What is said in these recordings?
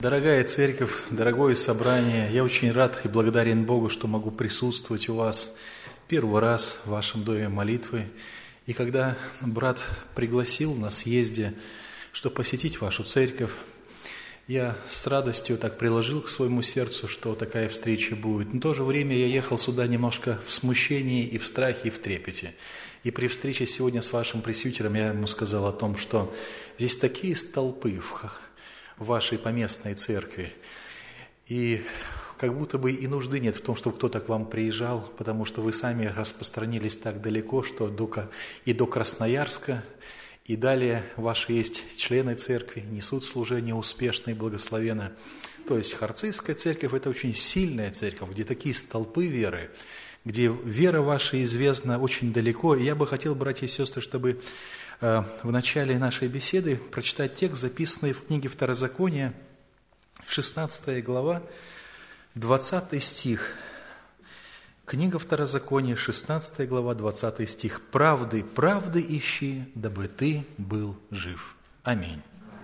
Дорогая церковь, дорогое собрание, я очень рад и благодарен Богу, что могу присутствовать у вас первый раз в вашем доме молитвы. И когда брат пригласил на съезде, чтобы посетить вашу церковь, я с радостью так приложил к своему сердцу, что такая встреча будет. Но в то же время я ехал сюда немножко в смущении и в страхе, и в трепете. И при встрече сегодня с вашим пресвитером я ему сказал о том, что здесь такие столпы в вашей поместной церкви. И как будто бы и нужды нет в том, чтобы кто-то к вам приезжал, потому что вы сами распространились так далеко, что и до Красноярска, и далее ваши есть члены церкви, несут служение успешно и благословенно. То есть Харцизская церковь – это очень сильная церковь, где такие столпы веры, где вера ваша известна очень далеко. И я бы хотел, братья и сестры, чтобы в начале нашей беседы прочитать текст, записанный в книге Второзакония, 16 глава, 20 стих. Книга Второзакония, 16 глава, 20 стих. «Правды, правды ищи, дабы ты был жив». Аминь.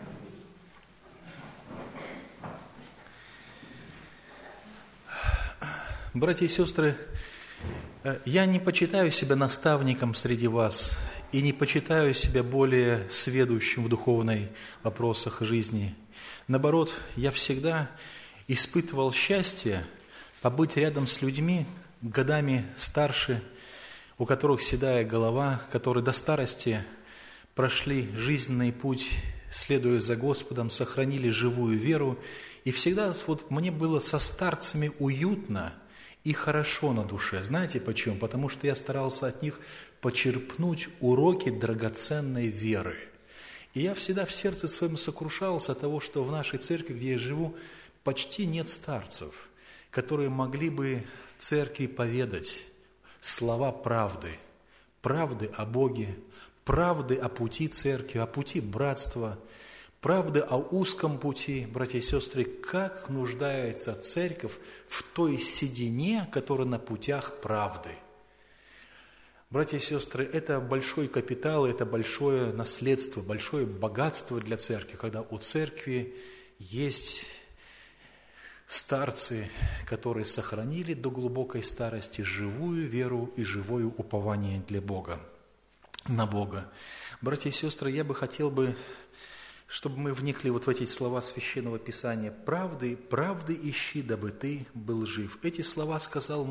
Братья и сестры, я не почитаю себя наставником среди вас и не почитаю себя более сведущим в духовных вопросах жизни. Наоборот, я всегда испытывал счастье побыть рядом с людьми, годами старше, у которых седая голова, которые до старости прошли жизненный путь, следуя за Господом, сохранили живую веру. И всегда мне было со старцами уютно и хорошо на душе. Знаете почему? Потому что я старался от них почерпнуть уроки драгоценной веры. И я всегда в сердце своем сокрушался от того, что в нашей церкви, где я живу, почти нет старцев, которые могли бы церкви поведать слова правды, правды о Боге, правды о пути церкви, о пути братства, правды о узком пути, братья и сестры, как нуждается церковь в той седине, которая на путях правды. Братья и сестры, это большой капитал, это большое наследство, большое богатство для церкви, когда у церкви есть старцы, которые сохранили до глубокой старости живую веру и живое упование для Бога, на Бога. Братья и сестры, я бы хотел чтобы мы вникли в эти слова Священного Писания. «Правды, правды ищи, дабы ты был жив». Эти слова сказал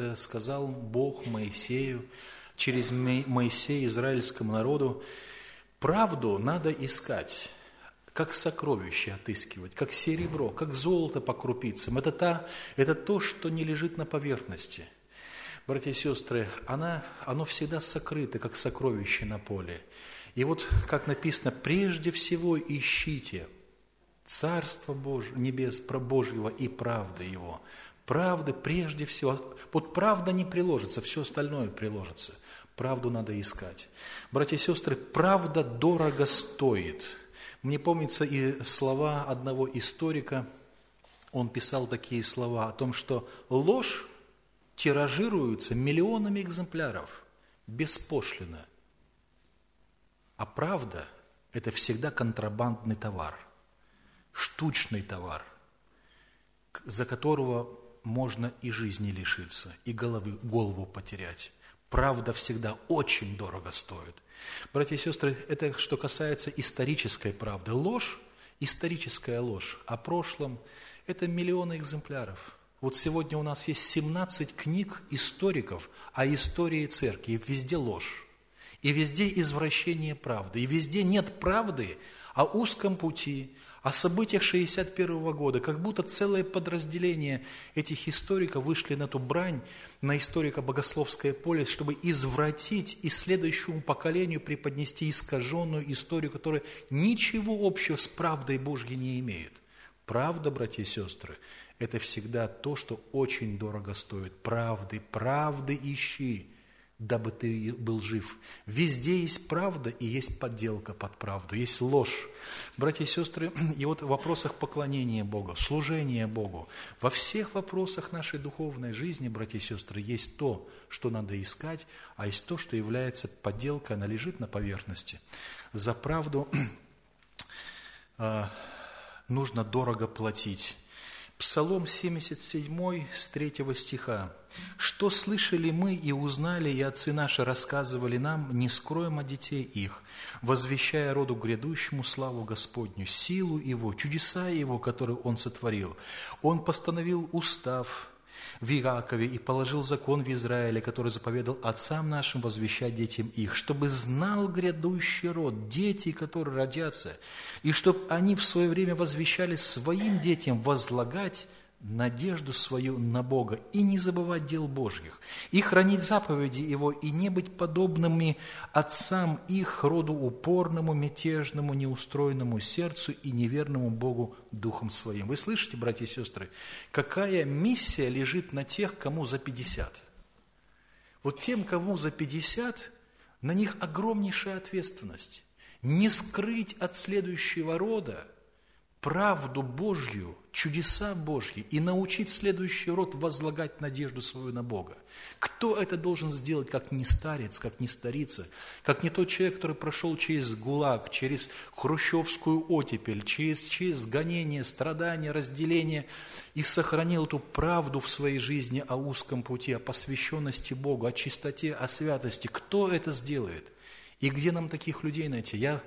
Бог Моисею, через Моисея израильскому народу. Правду надо искать, как сокровище отыскивать, как серебро, как золото по крупицам. Это то, что не лежит на поверхности. Братья и сестры, оно всегда сокрыто, как сокровище на поле. И как написано, прежде всего ищите Царство Божие, небес Божьего и правды Его. Правды прежде всего. Правда не приложится, все остальное приложится. Правду надо искать. Братья и сестры, правда дорого стоит. Мне помнится и слова одного историка. Он писал такие слова о том, что ложь тиражируется миллионами экземпляров беспошлино. А правда – это всегда контрабандный товар, штучный товар, за которого можно и жизни лишиться, и голову потерять. Правда всегда очень дорого стоит. Братья и сестры, это что касается исторической правды. Ложь, историческая ложь о прошлом – это миллионы экземпляров. Сегодня у нас есть 17 книг историков о истории церкви, и везде ложь. И везде извращение правды, и везде нет правды о узком пути, о событиях 1961 года. Как будто целое подразделение этих историков вышли на ту брань, на историко-богословское поле, чтобы извратить и следующему поколению преподнести искаженную историю, которая ничего общего с правдой Божьей не имеет. Правда, братья и сестры, это всегда то, что очень дорого стоит. Правды, правды ищи, дабы ты был жив. Везде есть правда и есть подделка под правду, есть ложь. Братья и сестры, и в вопросах поклонения Богу, служения Богу, во всех вопросах нашей духовной жизни, братья и сестры, есть то, что надо искать, а есть то, что является подделкой, она лежит на поверхности. За правду нужно дорого платить. Псалом 77 с 3 стиха. «Что слышали мы и узнали, и отцы наши рассказывали нам, не скроем от детей их, возвещая роду грядущему славу Господню, силу Его, чудеса Его, которые Он сотворил. Он постановил устав в Иакове и положил закон в Израиле, который заповедал отцам нашим возвещать детям их, чтобы знал грядущий род, дети, которые родятся, и чтобы они в свое время возвещали своим детям возлагать надежду свою на Бога и не забывать дел Божьих, и хранить заповеди Его, и не быть подобными отцам их, роду упорному, мятежному, неустроенному сердцу и неверному Богу духом своим». Вы слышите, братья и сестры, какая миссия лежит на тех, кому за 50? Вот тем, кому за 50, на них огромнейшая ответственность. Не скрыть от следующего рода правду Божью, чудеса Божьи и научить следующий род возлагать надежду свою на Бога. Кто это должен сделать, как не старец, как не старица, как не тот человек, который прошел через ГУЛАГ, через хрущевскую оттепель, через гонение, страдания, разделение и сохранил эту правду в своей жизни о узком пути, о посвященности Богу, о чистоте, о святости. Кто это сделает? И где нам таких людей найти? Я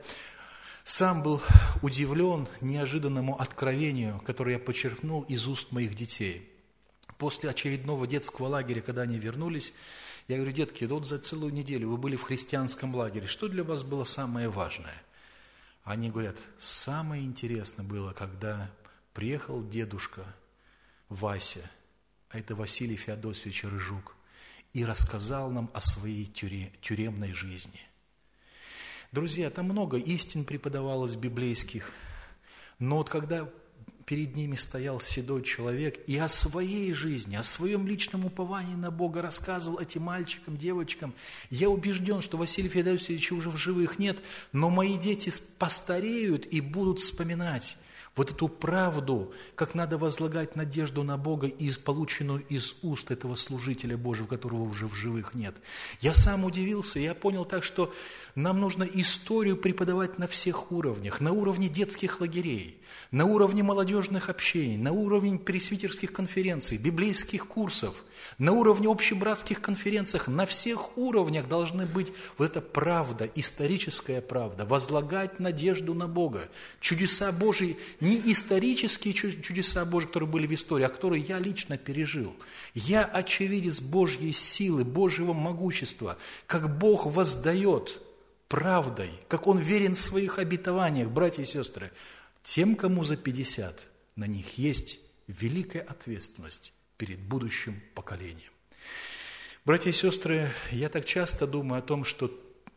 сам был удивлен неожиданному откровению, которое я почерпнул из уст моих детей. После очередного детского лагеря, когда они вернулись, я говорю: детки, вот за целую неделю вы были в христианском лагере, что для вас было самое важное? Они говорят: самое интересное было, когда приехал дедушка Вася, а это Василий Феодосиевич Рыжук, и рассказал нам о своей тюремной жизни. Друзья, там много истин преподавалось библейских, но вот когда перед ними стоял седой человек и о своей жизни, о своем личном уповании на Бога рассказывал этим мальчикам, девочкам, я убежден, что Василия Феодосиевича уже в живых нет, но мои дети постареют и будут вспоминать вот эту правду, как надо возлагать надежду на Бога, полученную из уст этого служителя Божьего, которого уже в живых нет. Я сам удивился, я понял так, что нам нужно историю преподавать на всех уровнях, на уровне детских лагерей, на уровне молодежных общений, на уровне пресвитерских конференций, библейских курсов, на уровне общебратских конференциях, на всех уровнях должны быть вот эта правда, историческая правда, возлагать надежду на Бога. Чудеса Божьи, не исторические чудеса Божьи, которые были в истории, а которые я лично пережил. Я очевидец Божьей силы, Божьего могущества, как Бог воздает правдой, как Он верен в своих обетованиях, братья и сестры. Тем, кому за 50, на них есть великая ответственность перед будущим поколением. Братья и сестры, я так часто думаю о том, что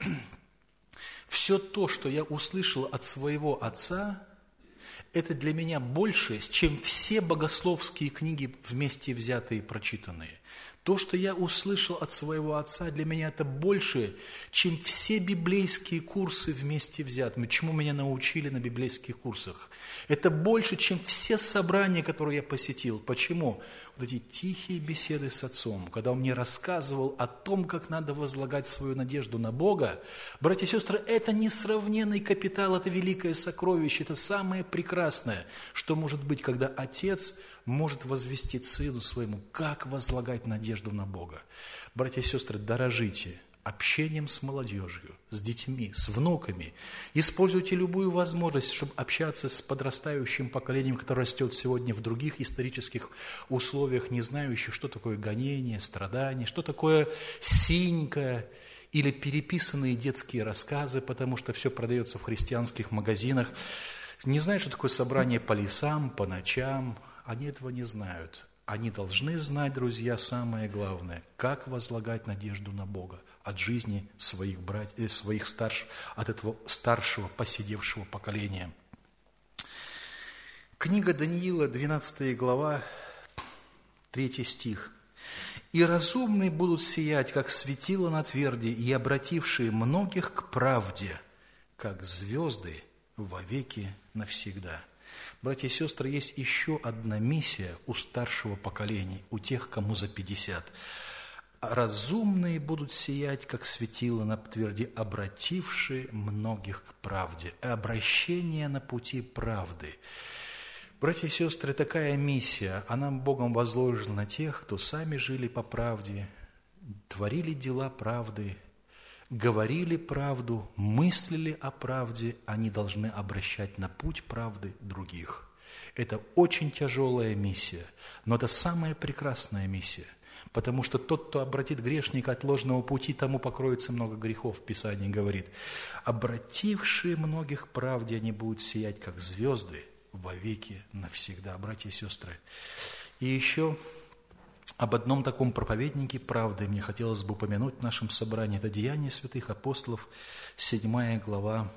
все то, что я услышал от своего отца, это для меня больше, чем все богословские книги вместе взятые и прочитанные. То, что я услышал от своего отца, для меня это больше, чем все библейские курсы вместе взятые. Чему меня научили на библейских курсах? Это больше, чем все собрания, которые я посетил. Почему? Вот эти тихие беседы с отцом, когда он мне рассказывал о том, как надо возлагать свою надежду на Бога. Братья и сестры, это несравненный капитал, это великое сокровище, это самое прекрасное, что может быть, когда отец может возвестить сыну своему, как возлагать надежду на Бога. Братья и сестры, дорожите общением с молодежью, с детьми, с внуками. Используйте любую возможность, чтобы общаться с подрастающим поколением, которое растет сегодня в других исторических условиях, не знающих, что такое гонение, страдание, что такое синька или переписанные детские рассказы, потому что все продается в христианских магазинах. Не знают, что такое собрание по лесам, по ночам. Они этого не знают. Они должны знать, друзья, самое главное, как возлагать надежду на Бога от жизни своих от этого старшего, поседевшего поколения. Книга Даниила, 12 глава, 3 стих. «И разумные будут сиять, как светило на тверди, и обратившие многих к правде, как звезды вовеки навсегда». Братья и сестры, есть еще одна миссия у старшего поколения, у тех, кому за 50. «Разумные будут сиять, как светило на тверди, обратившие многих к правде». Обращение на пути правды. Братья и сестры, такая миссия, она Богом возложена на тех, кто сами жили по правде, творили дела правды, говорили правду, мыслили о правде, они должны обращать на путь правды других. Это очень тяжелая миссия, но это самая прекрасная миссия, потому что тот, кто обратит грешника от ложного пути, тому покроется много грехов, Писание говорит. Обратившие многих к правде, они будут сиять, как звезды, вовеки навсегда, братья и сестры. И еще об одном таком проповеднике правды мне хотелось бы упомянуть в нашем собрании. Это Деяния святых апостолов, 7 глава,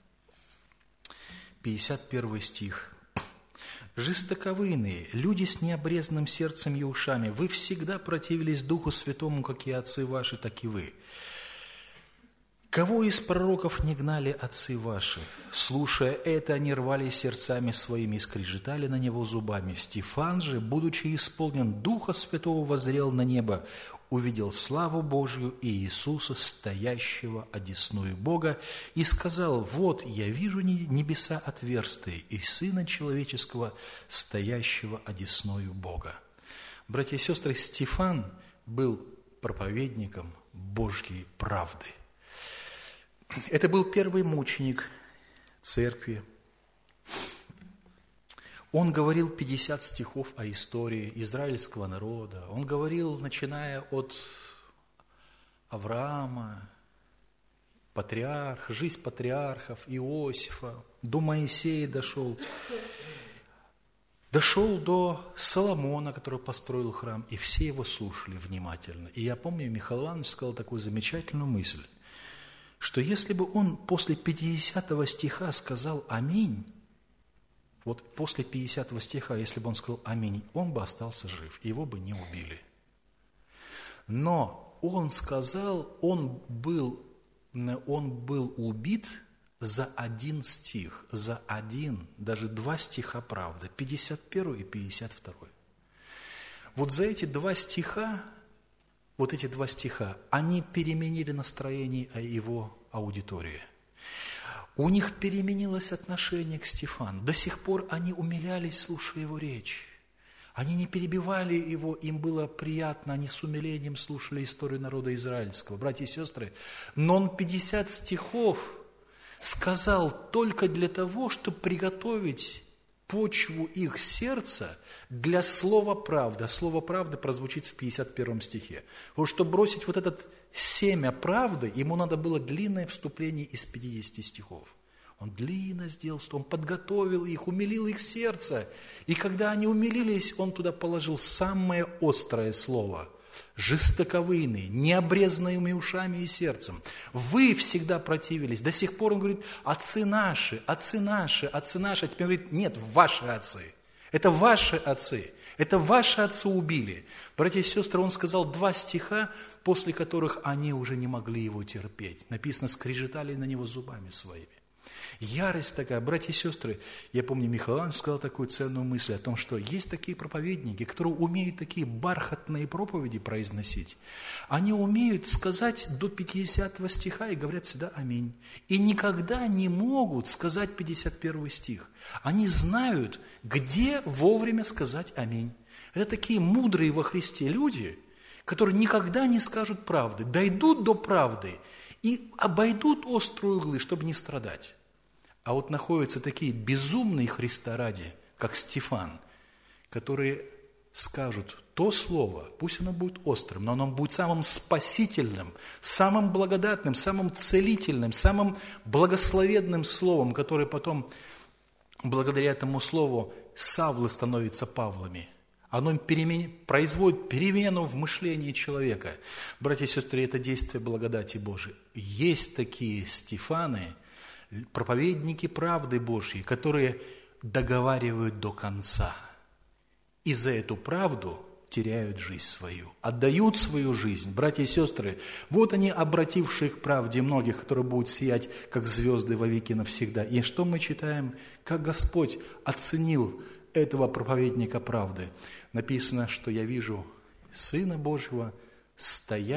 51 стих. «Жестоковыйные, люди с необрезанным сердцем и ушами, вы всегда противились Духу Святому, как и отцы ваши, так и вы. Кого из пророков не гнали отцы ваши? Слушая это, они рвали сердцами своими и скрежетали на него зубами. Стефан же, будучи исполнен Духа Святого, воззрел на небо, увидел славу Божию и Иисуса, стоящего одесную Бога, и сказал: вот, я вижу небеса отверстые и Сына Человеческого, стоящего одесную Бога». Братья и сестры, Стефан был проповедником Божьей правды. Это был первый мученик церкви. Он говорил 50 стихов о истории израильского народа. Он говорил, начиная от Авраама, жизнь патриархов, Иосифа, до Моисея дошел. Дошел до Соломона, который построил храм, и все его слушали внимательно. И я помню, Михаил Иванович сказал такую замечательную мысль, что если бы он после 50 стиха сказал «Аминь», вот после 50 стиха, если бы он сказал «Аминь», он бы остался жив, его бы не убили. Но он сказал, он был убит за один стих, за один, даже 2 стиха правды, 51 и 52. Вот за эти 2 стиха, они переменили настроение его аудитории. У них переменилось отношение к Стефану. До сих пор они умилялись, слушая его речь. Они не перебивали его, им было приятно, они с умилением слушали историю народа израильского. Братья и сестры, но он 50 стихов сказал только для того, чтобы приготовить почву их сердца для слова правды. А слово правды прозвучит в 51 стихе. Вот чтобы бросить вот этот семя правды, ему надо было длинное вступление из 50 стихов. Он длинно сделал, что он подготовил их, умилил их сердце. И когда они умилились, он туда положил самое острое слово. Жестоковыйные, необрезанными ушами и сердцем. Вы всегда противились. До сих пор он говорит: отцы наши, отцы наши, отцы наши. А теперь говорит: нет, ваши отцы. Это ваши отцы. Это ваши отцы убили. Братья и сестры, он сказал 2 стиха, после которых они уже не могли его терпеть. Написано: скрежетали на него зубами своими. Ярость такая, братья и сестры, я помню, Михаил Иванович сказал такую ценную мысль о том, что есть такие проповедники, которые умеют такие бархатные проповеди произносить. Они умеют сказать до 50 стиха и говорят всегда «Аминь». И никогда не могут сказать 51 стих. Они знают, где вовремя сказать «Аминь». Это такие мудрые во Христе люди, которые никогда не скажут правды, дойдут до правды и обойдут острые углы, чтобы не страдать. А вот находятся такие безумные Христа ради, как Стефан, которые скажут то слово, пусть оно будет острым, но оно будет самым спасительным, самым благодатным, самым целительным, самым благословенным словом, которое потом, благодаря этому слову, Савлы становятся Павлами. Оно производит перемену в мышлении человека. Братья и сестры, это действие благодати Божией. Есть такие Стефаны, проповедники правды Божьей, которые договаривают до конца. И за эту правду теряют жизнь свою, отдают свою жизнь. Братья и сестры, вот они, обратившие к правде многих, которые будут сиять, как звезды во веки навсегда. И что мы читаем? Как Господь оценил этого проповедника правды. Написано, что я вижу Сына Божьего,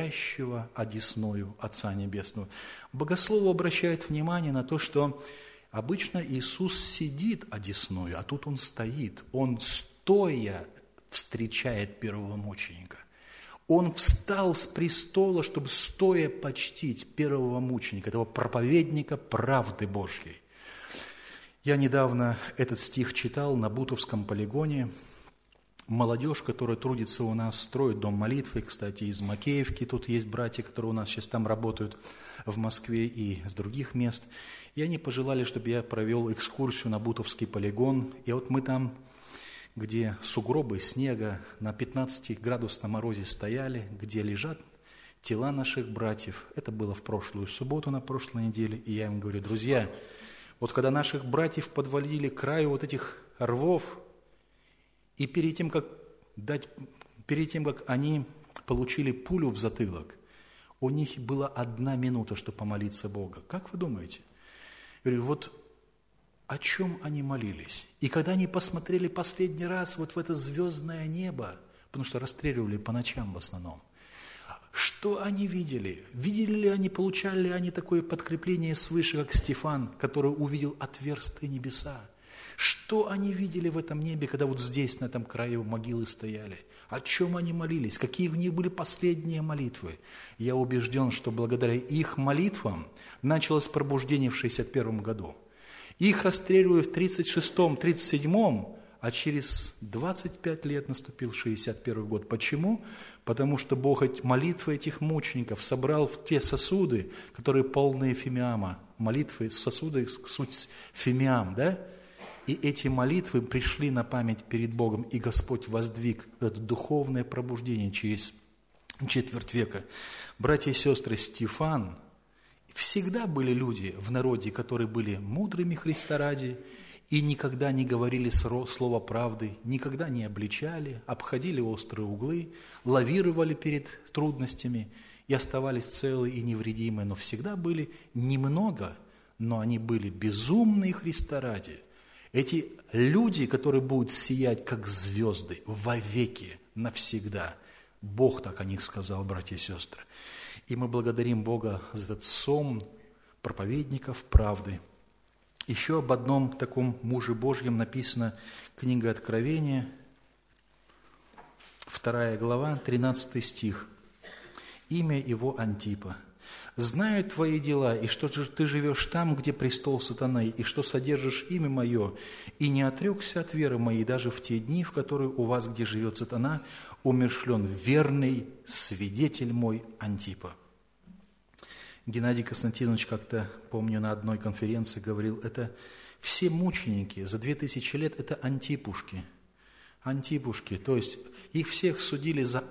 стоящего одесною Отца Небесного. Богословы обращают внимание на то, что Обычно Иисус сидит одесную, а тут Он стоит. Он стоя встречает первого мученика. Он встал с престола, чтобы стоя почтить первого мученика, этого проповедника правды Божьей. Я недавно этот стих читал на Бутовском полигоне. Молодежь, которая трудится у нас, строит дом молитвы, кстати, из Макеевки, тут есть братья, которые у нас сейчас там работают, в Москве и с других мест. И они пожелали, чтобы я провел экскурсию на Бутовский полигон. И вот мы там, где сугробы снега на 15-градусном морозе стояли, где лежат тела наших братьев. Это было в прошлую субботу, на прошлой неделе. И я им говорю: друзья, вот когда наших братьев подвалили к краю вот этих рвов, и перед тем, как они получили пулю в затылок, у них была 1 минута, чтобы помолиться Бога. Как вы думаете? Я говорю, вот о чем они молились? И когда они посмотрели последний раз вот в это звездное небо, потому что расстреливали по ночам в основном, что они видели? Видели ли они, получали ли они такое подкрепление свыше, как Стефан, который увидел отверстые небеса? Что они видели в этом небе, когда вот здесь, на этом краю могилы стояли? О чем они молились? Какие у них были последние молитвы? Я убежден, что благодаря их молитвам началось пробуждение в 1961 году. Их расстреливали в 1936-м, 1937-м, а через 25 лет наступил 1961 год. Почему? Потому что Бог молитвы этих мучеников собрал в те сосуды, которые полные фимиама. Молитвы, сосуды, суть фимиам, да? И эти молитвы пришли на память перед Богом, и Господь воздвиг это духовное пробуждение через четверть века. Братья и сестры, Стефан, всегда были люди в народе, которые были мудрыми Христа ради, и никогда не говорили слова правды, никогда не обличали, обходили острые углы, лавировали перед трудностями и оставались целы и невредимы, но всегда были немного, но они были безумные Христа ради. Эти люди, которые будут сиять, как звезды, вовеки, навсегда. Бог так о них сказал, братья и сестры. И мы благодарим Бога за этот сон проповедников правды. Еще об одном таком муже Божьем написано книга Откровения, 2 глава, 13 стих. Имя его Антипа. «Знаю твои дела, и что ты живешь там, где престол сатаны, и что содержишь имя мое, и не отрекся от веры моей даже в те дни, в которые у вас, где живет сатана, умерщвлен верный свидетель мой Антипа». Геннадий Константинович как-то, помню, на одной конференции говорил, это все мученики за 2000 лет – это антипушки. Антипушки, то есть их всех судили за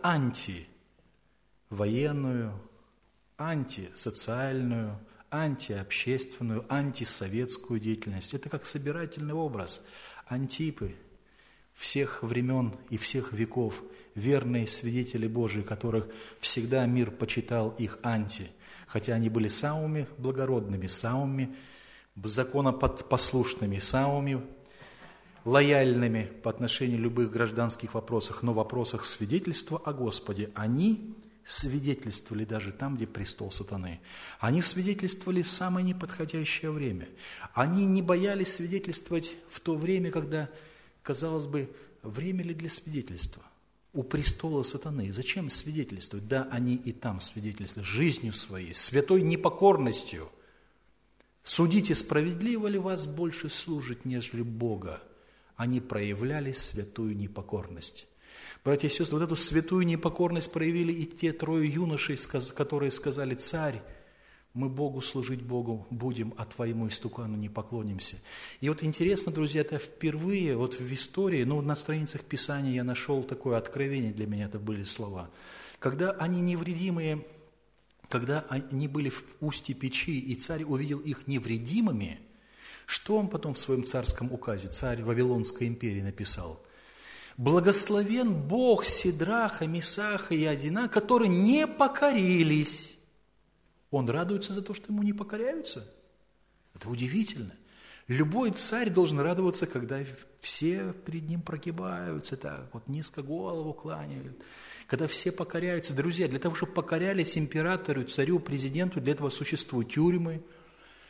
антивоенную, антисоциальную, антиобщественную, антисоветскую деятельность. Это как собирательный образ. Антипы всех времен и всех веков, верные свидетели Божии, которых всегда мир почитал их анти, хотя они были самыми благородными, самыми законопослушными, самыми лояльными по отношению к любых гражданских вопросах, но в вопросах свидетельства о Господе они свидетельствовали даже там, где престол сатаны. Они свидетельствовали в самое неподходящее время. Они не боялись свидетельствовать в то время, когда, казалось бы, время ли для свидетельства? У престола сатаны. Зачем свидетельствовать? Да, они и там свидетельствовали жизнью своей, святой непокорностью. Судите, справедливо ли вас больше служить, нежели Бога? Они проявляли святую непокорность. Братья и сестры, вот эту святую непокорность проявили и те 3 юношей, которые сказали: «Царь, мы Богу служить Богу будем, а Твоему истукану не поклонимся». И вот интересно, друзья, это впервые вот в истории, на страницах Писания я нашел такое откровение, для меня это были слова. Когда они невредимые, когда они были в устье печи, и царь увидел их невредимыми, что он потом в своем царском указе, царь Вавилонской империи, написал? «Благословен Бог Сидраха, Месаха и Адина, которые не покорились». Он радуется за то, что ему не покоряются? Это удивительно. Любой царь должен радоваться, когда все перед ним прогибаются, так вот низко голову кланяют. Когда все покоряются. Друзья, для того, чтобы покорялись императору, царю, президенту, для этого существуют тюрьмы,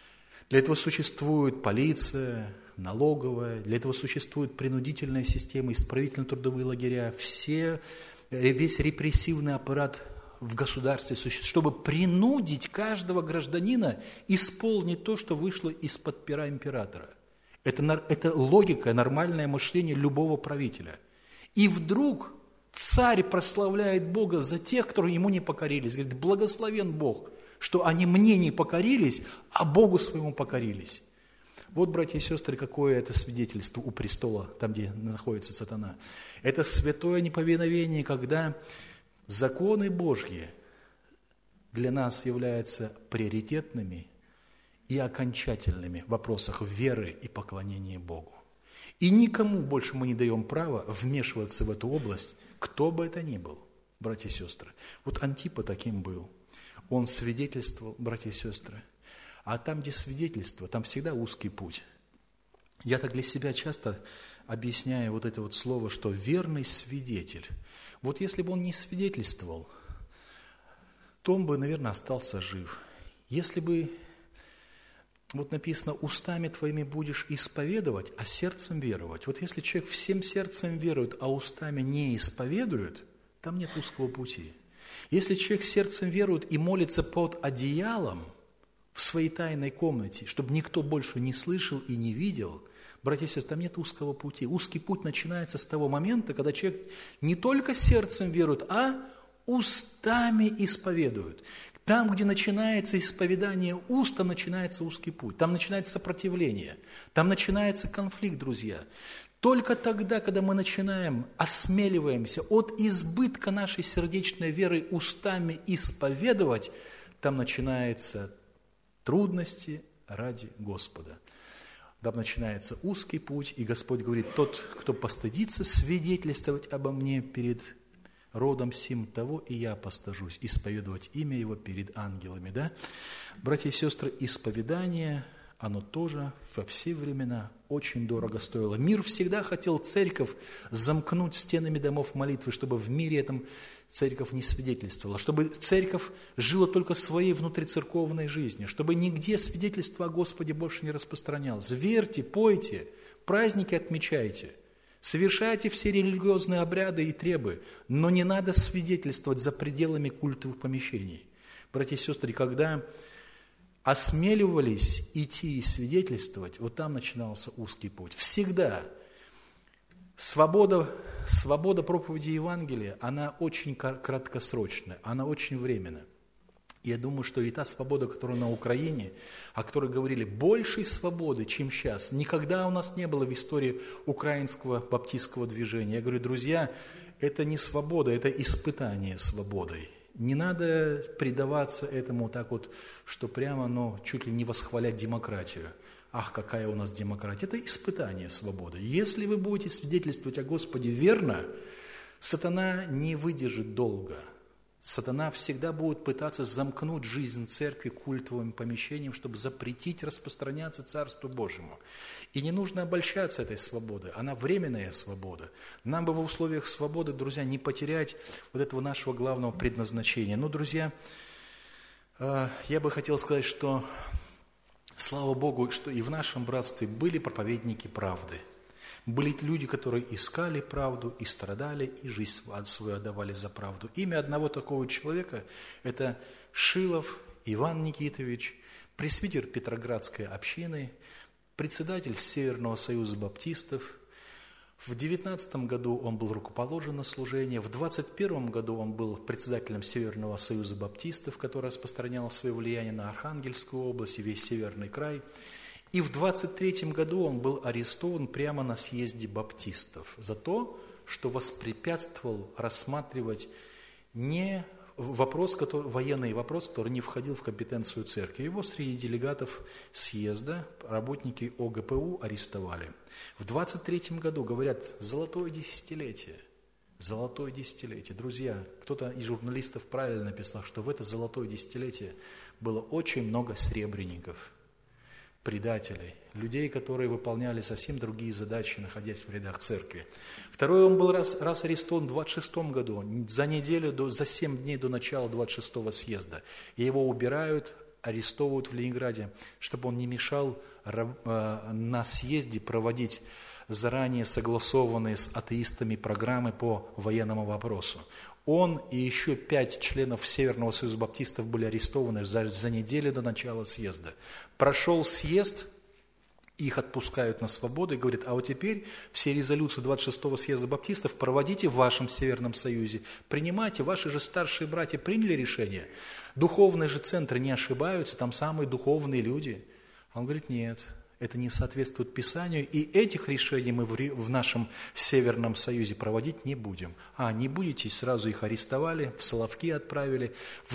Для этого существует полиция, налоговая, для этого существует принудительная система, исправительно-трудовые лагеря, весь репрессивный аппарат в государстве существует, чтобы принудить каждого гражданина исполнить то, что вышло из-под пера императора. Это логика, нормальное мышление любого правителя. И вдруг царь прославляет Бога за тех, которые ему не покорились. Говорит, благословен Бог, что они мне не покорились, а Богу своему покорились. Вот, братья и сестры, какое это свидетельство у престола, там, где находится сатана. Это святое неповиновение, когда законы Божьи для нас являются приоритетными и окончательными в вопросах веры и поклонения Богу. И никому больше мы не даем права вмешиваться в эту область, кто бы это ни был, братья и сестры. Вот Антипа таким был. Он свидетельствовал, братья и сестры. А там, где свидетельство, там всегда узкий путь. Я так для себя часто объясняю вот это вот слово, что верный свидетель. Вот если бы он не свидетельствовал, то он бы, наверное, остался жив. Если бы, вот написано, устами твоими будешь исповедовать, а сердцем веровать. Вот если человек всем сердцем верует, а устами не исповедует, там нет узкого пути. Если человек сердцем верует и молится под одеялом в своей тайной комнате, чтобы никто больше не слышал и не видел, братья и сестры, там нет узкого пути. Узкий путь начинается с того момента, когда человек не только сердцем верует, а устами исповедует. Там, где начинается исповедание уст, там начинается узкий путь, там начинается сопротивление, там начинается конфликт, друзья. Только тогда, когда мы начинаем, осмеливаемся от избытка нашей сердечной веры устами исповедовать, там начинаются трудности ради Господа. Там начинается узкий путь, и Господь говорит, тот, кто постыдится свидетельствовать обо мне перед родом сим, того и я постыжусь, исповедовать имя Его перед ангелами. Да? Братья и сестры, исповедание, оно тоже во все времена очень дорого стоило. Мир всегда хотел церковь замкнуть стенами домов молитвы, чтобы в мире этом церковь не свидетельствовала, чтобы церковь жила только своей внутрицерковной жизнью, чтобы нигде свидетельство о Господе больше не распространялось. Верьте, пойте, праздники отмечайте, совершайте все религиозные обряды и требы, но не надо свидетельствовать за пределами культовых помещений. Братья и сестры, когда осмеливались идти и свидетельствовать, вот там начинался узкий путь. Всегда свобода проповеди Евангелия, она очень краткосрочная, она очень временная. Я думаю, что и та свобода, которая на Украине, о которой говорили, большей свободы, чем сейчас, никогда у нас не было в истории украинского баптистского движения. Я говорю, друзья, это не свобода, это испытание свободой. Не надо предаваться этому так вот, что прямо, чуть ли не восхвалять демократию. Ах, какая у нас демократия. Это испытание свободы. Если вы будете свидетельствовать о Господе верно, сатана не выдержит долго. Сатана всегда будет пытаться замкнуть жизнь церкви культовым помещением, чтобы запретить распространяться Царству Божьему. И не нужно обольщаться этой свободой, она временная свобода. Нам бы в условиях свободы, друзья, не потерять вот этого нашего главного предназначения. Но, друзья, я бы хотел сказать, что слава Богу, что и в нашем братстве были проповедники правды. Были люди, которые искали правду и страдали, и жизнь свою отдавали за правду. Имя одного такого человека – это Шилов Иван Никитович, пресвитер Петроградской общины, председатель Северного союза баптистов. В 19 году он был рукоположен на служение, в 21 году он был председателем Северного союза баптистов, который распространял свое влияние на Архангельскую область и весь Северный край. И в 23 году он был арестован прямо на съезде баптистов за то, что воспрепятствовал рассматривать военный вопрос, который не входил в компетенцию церкви. Его среди делегатов съезда работники ОГПУ арестовали. В 23 году, говорят, золотое десятилетие. Золотое десятилетие. Друзья, кто-то из журналистов правильно написал, что в это золотое десятилетие было очень много сребреников, предателей, людей, которые выполняли совсем другие задачи, находясь в рядах церкви. Второй, он был раз арестован в 26 году, за 7 дней до начала 26-го съезда. И его убирают арестовывают в Ленинграде, чтобы он не мешал на съезде проводить заранее согласованные с атеистами программы по военному вопросу. Он и еще 5 членов Северного союза баптистов были арестованы за неделю до начала съезда. Прошел съезд, их отпускают на свободу и говорят, а вот теперь все резолюции 26-го съезда баптистов проводите в вашем Северном союзе, принимайте, ваши же старшие братья приняли решение. Духовные же центры не ошибаются, там самые духовные люди. Он говорит, нет, это не соответствует Писанию, и этих решений мы в нашем Северном Союзе проводить не будем. Не будете, сразу их арестовали, в Соловки отправили. В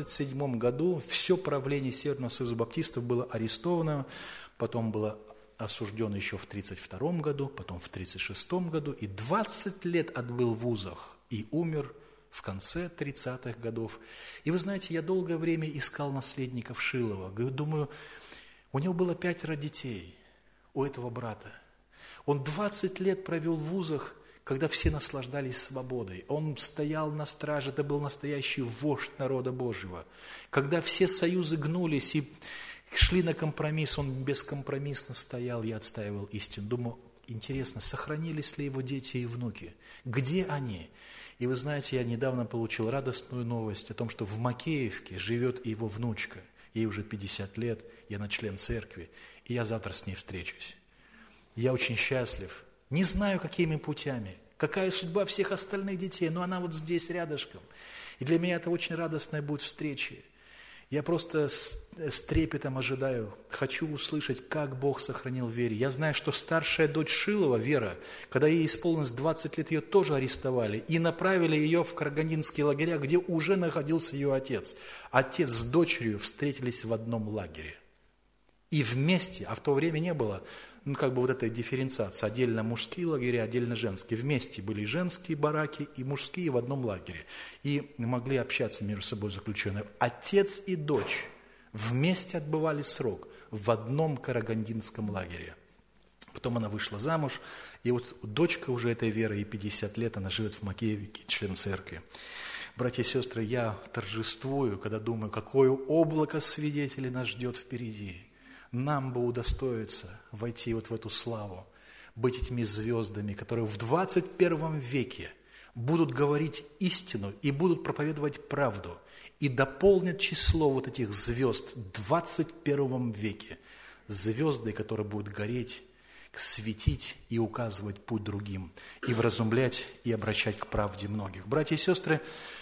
27 году все правление Северного Союза баптистов было арестовано, потом было осуждено еще в 1932 году, потом в 1936 году, и 20 лет отбыл в вузах и умер в конце 30-х годов. И вы знаете, я долгое время искал наследников Шилова. Думаю, у него было 5 детей, у этого брата. Он 20 лет провел в вузах, когда все наслаждались свободой. Он стоял на страже, это был настоящий вождь народа Божьего. Когда все союзы гнулись и шли на компромисс, он бескомпромиссно стоял и отстаивал истину. Думаю, интересно, сохранились ли его дети и внуки? Где они? И вы знаете, я недавно получил радостную новость о том, что в Макеевке живет его внучка. Ей уже 50 лет, и она член церкви, и я завтра с ней встречусь. Я очень счастлив. Не знаю, какими путями, какая судьба всех остальных детей, но она вот здесь рядышком. И для меня это очень радостная будет встреча. Я просто с трепетом ожидаю, хочу услышать, как Бог сохранил в вере. Я знаю, что старшая дочь Шилова, Вера, когда ей исполнилось 20 лет, ее тоже арестовали и направили ее в карагандинские лагеря, где уже находился ее отец. Отец с дочерью встретились в одном лагере. И вместе, а в то время не было, вот этой дифференциации, отдельно мужские лагеря, отдельно женские. Вместе были и женские бараки, и мужские в одном лагере. И могли общаться между собой заключенные. Отец и дочь вместе отбывали срок в одном карагандинском лагере. Потом она вышла замуж, и вот дочка уже этой Веры, ей 50 лет, она живет в Макеевке, член церкви. Братья и сестры, я торжествую, когда думаю, какое облако свидетелей нас ждет впереди. Нам бы удостоиться войти вот в эту славу, быть этими звездами, которые в 21 веке будут говорить истину и будут проповедовать правду, и дополнят число вот этих звезд в 21 веке. Звезды, которые будут гореть, светить и указывать путь другим, и вразумлять, и обращать к правде многих. Братья и сестры,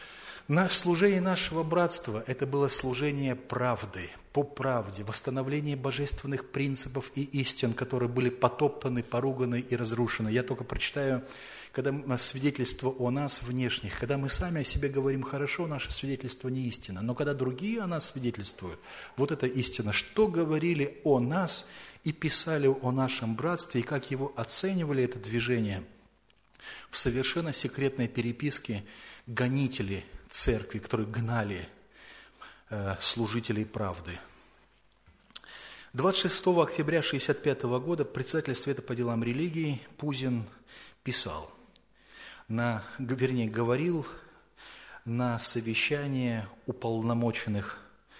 служение нашего братства – это было служение правды, по правде, восстановление божественных принципов и истин, которые были потоптаны, поруганы и разрушены. Я только прочитаю, когда свидетельство о нас внешних, когда мы сами о себе говорим хорошо, наше свидетельство не истина, но когда другие о нас свидетельствуют, вот это истина, что говорили о нас и писали о нашем братстве, и как его оценивали, это движение, в совершенно секретной переписке гонители церкви, которые гнали служителей правды. 26 октября 1965 года председатель Совета по делам религии Пузин писал, говорил на совещании уполномоченных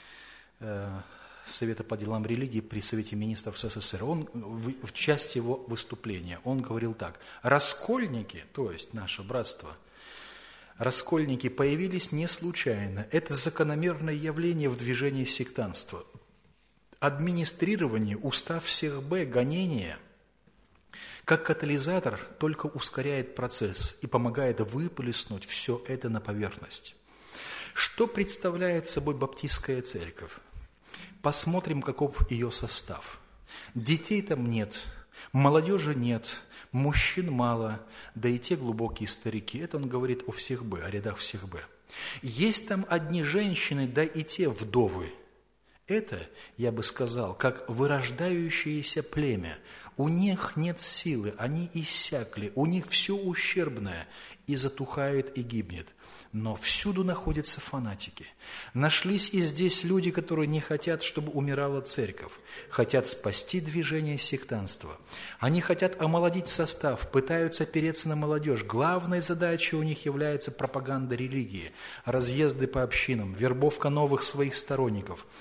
Совета по делам религии при Совете министров СССР. Он в части его выступления, он говорил так: раскольники, то есть наше братство, раскольники появились не случайно. Это закономерное явление в движении сектантства. Администрирование, устав всех Б, гонения, как катализатор, только ускоряет процесс и помогает выплеснуть все это на поверхность. Что представляет собой баптистская церковь? Посмотрим, каков ее состав. Детей там нет, молодежи нет, мужчин мало, да и те глубокие старики. Это он говорит о всех Б, о рядах всех Б. Есть там одни женщины, да и те вдовы. Это, я бы сказал, как вырождающееся племя. У них нет силы, они иссякли, у них все ущербное и затухает, и гибнет. Но всюду находятся фанатики. Нашлись и здесь люди, которые не хотят, чтобы умирала церковь, хотят спасти движение сектантства. Они хотят омолодить состав, пытаются опереться на молодежь. Главной задачей у них является пропаганда религии, разъезды по общинам, вербовка новых своих сторонников.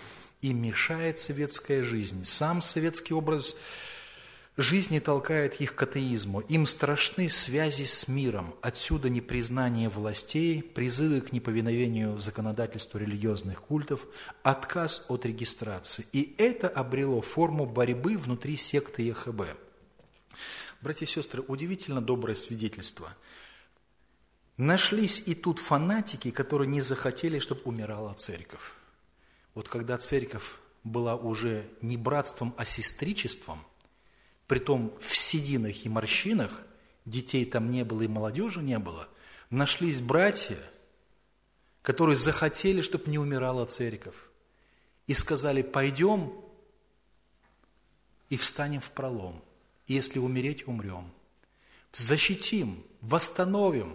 Им мешает советская жизнь. Сам советский образ жизни толкает их к атеизму. Им страшны связи с миром. Отсюда непризнание властей, призывы к неповиновению законодательству религиозных культов, отказ от регистрации. И это обрело форму борьбы внутри секты ЕХБ. Братья и сестры, удивительно доброе свидетельство. Нашлись и тут фанатики, которые не захотели, чтобы умирала церковь. Вот когда церковь была уже не братством, а сестричеством, притом в сединах и морщинах, детей там не было и молодежи не было, нашлись братья, которые захотели, чтобы не умирала церковь. И сказали: пойдем и встанем в пролом. И если умереть, умрем. Защитим, восстановим.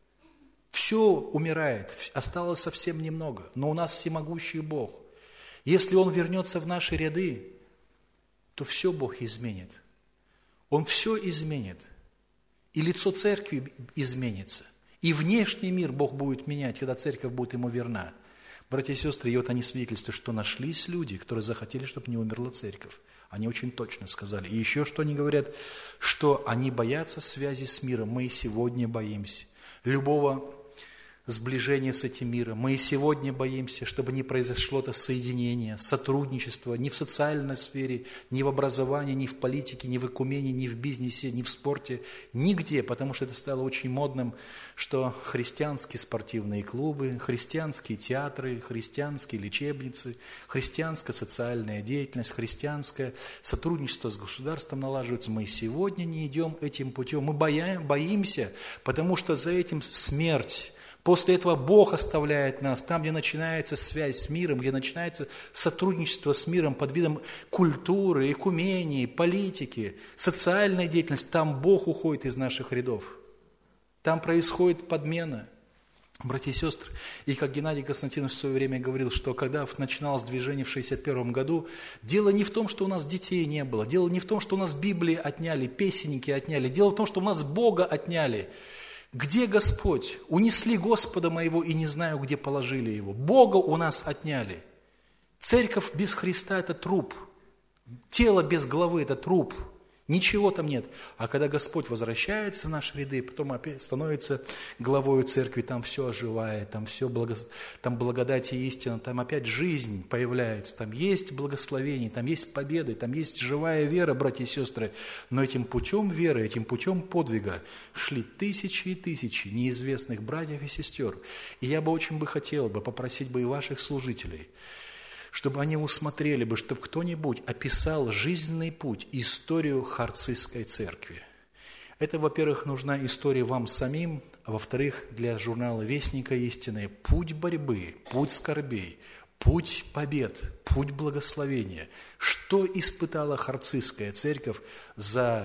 Все умирает, осталось совсем немного, но у нас всемогущий Бог. Если Он вернется в наши ряды, то все Бог изменит. Он все изменит. И лицо церкви изменится. И внешний мир Бог будет менять, когда церковь будет Ему верна. Братья и сестры, и вот они свидетельствуют, что нашлись люди, которые захотели, чтобы не умерла церковь. Они очень точно сказали. И еще что они говорят, что они боятся связи с миром. Мы и сегодня боимся любого сближения с этим миром. Мы и сегодня боимся, чтобы не произошло это соединение, сотрудничество ни в социальной сфере, ни в образовании, ни в политике, ни в экумении, ни в бизнесе, ни в спорте, нигде, потому что это стало очень модным, что христианские спортивные клубы, христианские театры, христианские лечебницы, христианская социальная деятельность, христианское сотрудничество с государством налаживается. Мы и сегодня не идем этим путем. Мы боимся, потому что за этим смерть. После этого Бог оставляет нас там, где начинается связь с миром, где начинается сотрудничество с миром под видом культуры, экумении, политики, социальной деятельности. Там Бог уходит из наших рядов. Там происходит подмена. Братья и сестры, и как Геннадий Константинович в свое время говорил, что когда начиналось движение в 1961 году, дело не в том, что у нас детей не было, дело не в том, что у нас Библии отняли, песенники отняли, дело в том, что у нас Бога отняли. Где Господь? Унесли Господа моего, и не знаю, где положили Его. Бога у нас отняли. Церковь без Христа – это труп. Тело без головы – это труп. Ничего там нет. А когда Господь возвращается в наши ряды, потом опять становится главою церкви, там все оживает, там все там благодать и истина, там опять жизнь появляется, там есть благословение, там есть победы, там есть живая вера, братья и сестры. Но этим путем веры, этим путем подвига шли тысячи и тысячи неизвестных братьев и сестер. И я бы очень хотел попросить бы и ваших служителей, чтобы они усмотрели бы, чтобы кто-нибудь описал жизненный путь, историю Харцизской церкви. Это, во-первых, нужна история вам самим, а во-вторых, для журнала «Вестника истины» путь борьбы, путь скорбей, путь побед, путь благословения. Что испытала Харцизская церковь за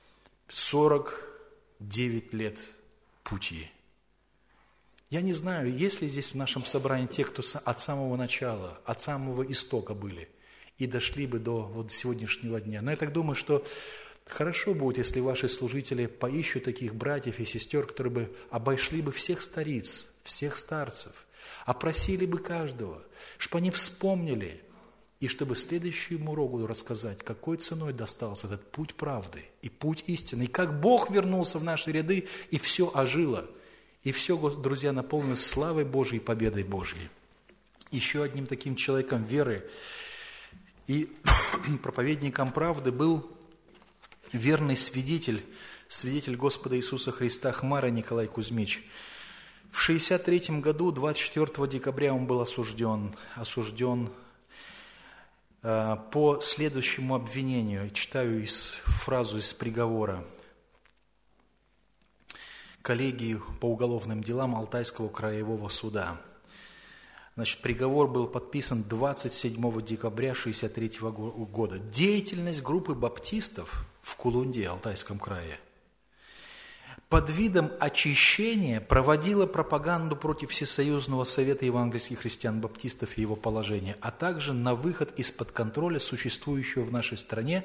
49 лет пути? Я не знаю, есть ли здесь в нашем собрании те, кто от самого начала, от самого истока были и дошли бы до вот сегодняшнего дня. Но я так думаю, что хорошо будет, если ваши служители поищут таких братьев и сестер, которые бы обошли бы всех стариц, всех старцев, опросили бы каждого, чтобы они вспомнили, и чтобы следующему уроку рассказать, какой ценой достался этот путь правды и путь истины, и как Бог вернулся в наши ряды, и все ожило. И все, друзья, наполнилось славой Божьей и победой Божьей. Еще одним таким человеком веры и проповедником правды был верный свидетель Господа Иисуса Христа Хмара Николай Кузьмич. В 1963 году, 24 декабря, он был осужден по следующему обвинению. Читаю фразу из приговора коллегии по уголовным делам Алтайского краевого суда. Значит, приговор был подписан 27 декабря 1963 года. Деятельность группы баптистов в Кулунде, Алтайском крае, под видом очищения проводила пропаганду против Всесоюзного совета евангельских христиан-баптистов и его положения, а также на выход из-под контроля существующего в нашей стране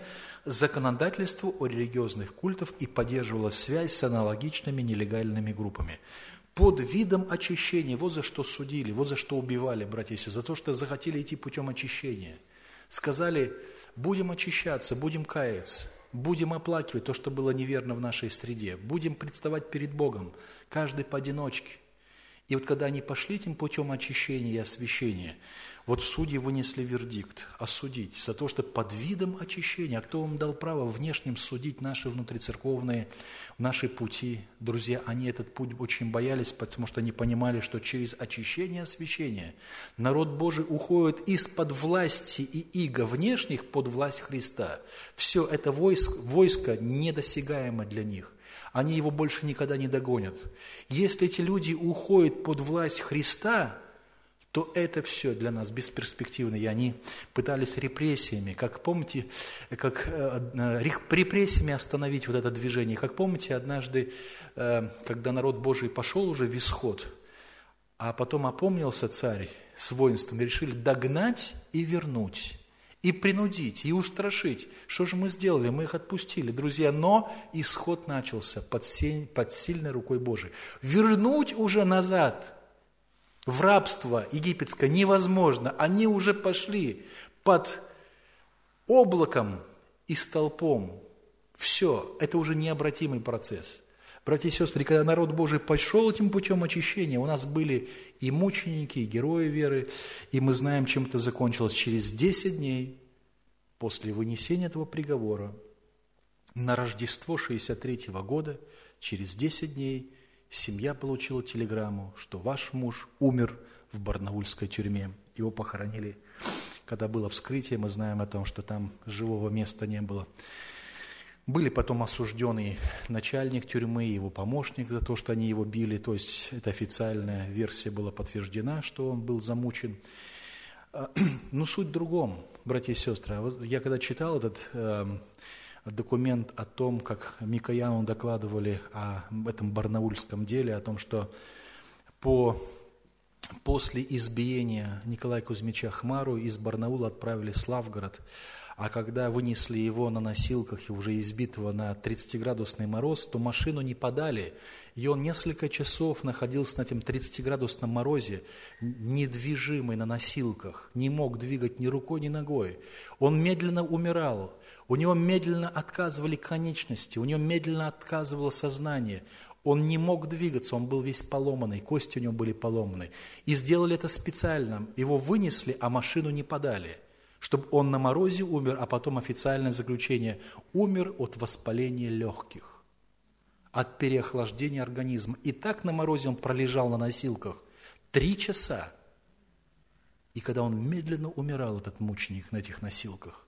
законодательства о религиозных культах и поддерживала связь с аналогичными нелегальными группами. под видом очищения. Вот за что судили, вот за что убивали, братья и сестры, за то, что захотели идти путем очищения. Сказали, будем очищаться, будем каяться, будем оплакивать то, что было неверно в нашей среде, будем представать перед Богом, каждый поодиночке. И вот когда они пошли этим путем очищения и освящения, вот судьи вынесли вердикт осудить за то, что под видом очищения, а кто вам дал право внешним судить наши внутрицерковные, наши пути? Друзья, они этот путь очень боялись, потому что они понимали, что через очищение и освящение народ Божий уходит из-под власти и иго внешних под власть Христа. Все это войско недосягаемо для них. Они его больше никогда не догонят. Если эти люди уходят под власть Христа, то это все для нас бесперспективно. И они пытались репрессиями, как помните, репрессиями остановить вот это движение. Как помните, однажды, когда народ Божий пошел уже в исход, а потом опомнился царь с воинством, решили догнать и вернуть, и принудить, и устрашить. Что же мы сделали? Мы их отпустили, друзья, но исход начался под сильной рукой Божией. Вернуть уже назад в рабство египетское невозможно. Они уже пошли под облаком и столпом. Все, это уже необратимый процесс. Братья и сестры, когда народ Божий пошел этим путем очищения, у нас были и мученики, и герои веры, и мы знаем, чем это закончилось. Через 10 дней после вынесения этого приговора на Рождество 1963 года, через 10 дней, семья получила телеграмму, что ваш муж умер в барнаульской тюрьме. Его похоронили. Когда было вскрытие, мы знаем о том, что там живого места не было. Были потом осуждены начальник тюрьмы, его помощник за то, что они его били. То есть эта официальная версия была подтверждена, что он был замучен. Но суть в другом, братья и сестры. Я когда читал этот документ о том, как Микояну докладывали о этом барнаульском деле, о том, что после избиения Николая Кузьмича Хмару из Барнаула отправили в Славгород, а когда вынесли его на носилках и уже избитого на 30-градусный мороз, то машину не подали, и он несколько часов находился на этом 30-градусном морозе, недвижимый на носилках, не мог двигать ни рукой, ни ногой. Он медленно умирал, у него медленно отказывали конечности, у него медленно отказывало сознание. Он не мог двигаться, он был весь поломанный, кости у него были поломаны. И сделали это специально, его вынесли, а машину не подали, чтобы он на морозе умер, а потом официальное заключение: умер от воспаления легких, от переохлаждения организма. И так на морозе он пролежал на носилках 3 часа. И когда он медленно умирал, этот мученик, на этих носилках,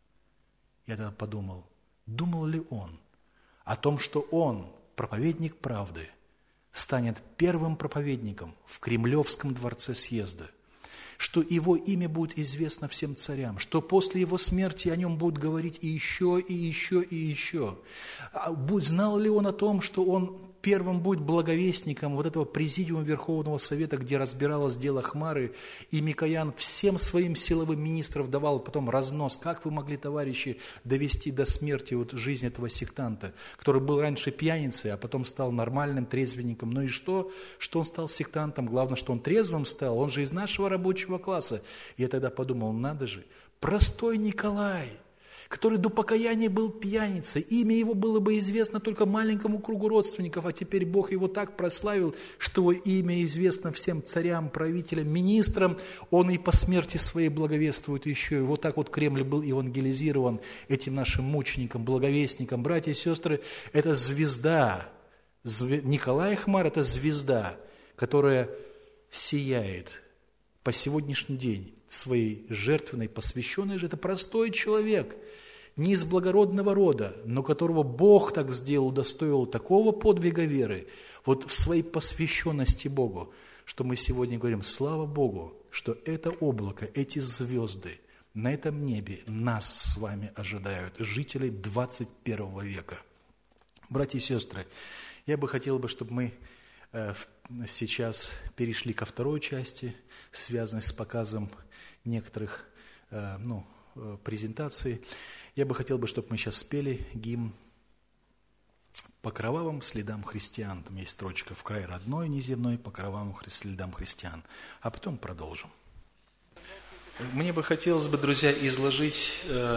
я тогда подумал, думал ли он о том, что он, проповедник правды, станет первым проповедником в Кремлевском дворце съезда, что его имя будет известно всем царям, что после его смерти о нем будут говорить и еще, и еще, и еще. Знал ли он о том, что он первым будет благовестником вот этого президиума Верховного Совета, где разбиралось дело Хмары, и Микоян всем своим силовым министрам давал потом разнос, как вы могли, товарищи, довести до смерти вот жизнь этого сектанта, который был раньше пьяницей, а потом стал нормальным трезвенником. Ну и что он стал сектантом? Главное, что он трезвым стал, он же из нашего рабочего класса. Я тогда подумал, надо же, простой Николай, который до покаяния был пьяницей, имя его было бы известно только маленькому кругу родственников, а теперь Бог его так прославил, что его имя известно всем царям, правителям, министрам, он и по смерти своей благовествует еще. И вот так вот Кремль был евангелизирован этим нашим мучеником, благовестником. Братья и сестры, это звезда, Николай Хмар – это звезда, которая сияет по сегодняшний день своей жертвенной, посвященной же. Это простой человек, не из благородного рода, но которого Бог так сделал, удостоил такого подвига веры, вот в своей посвященности Богу, что мы сегодня говорим, слава Богу, что это облако, эти звезды на этом небе нас с вами ожидают, жителей 21 века. Братья и сестры, я бы хотел, чтобы мы сейчас перешли ко второй части, связанной с показом некоторых презентаций. Я бы хотел, чтобы мы сейчас спели гимн По кровавым следам христиан. Там есть строчка «В край родной, неземной, по кровавым следам христиан». А потом продолжим. Мне бы хотелось бы, друзья, изложить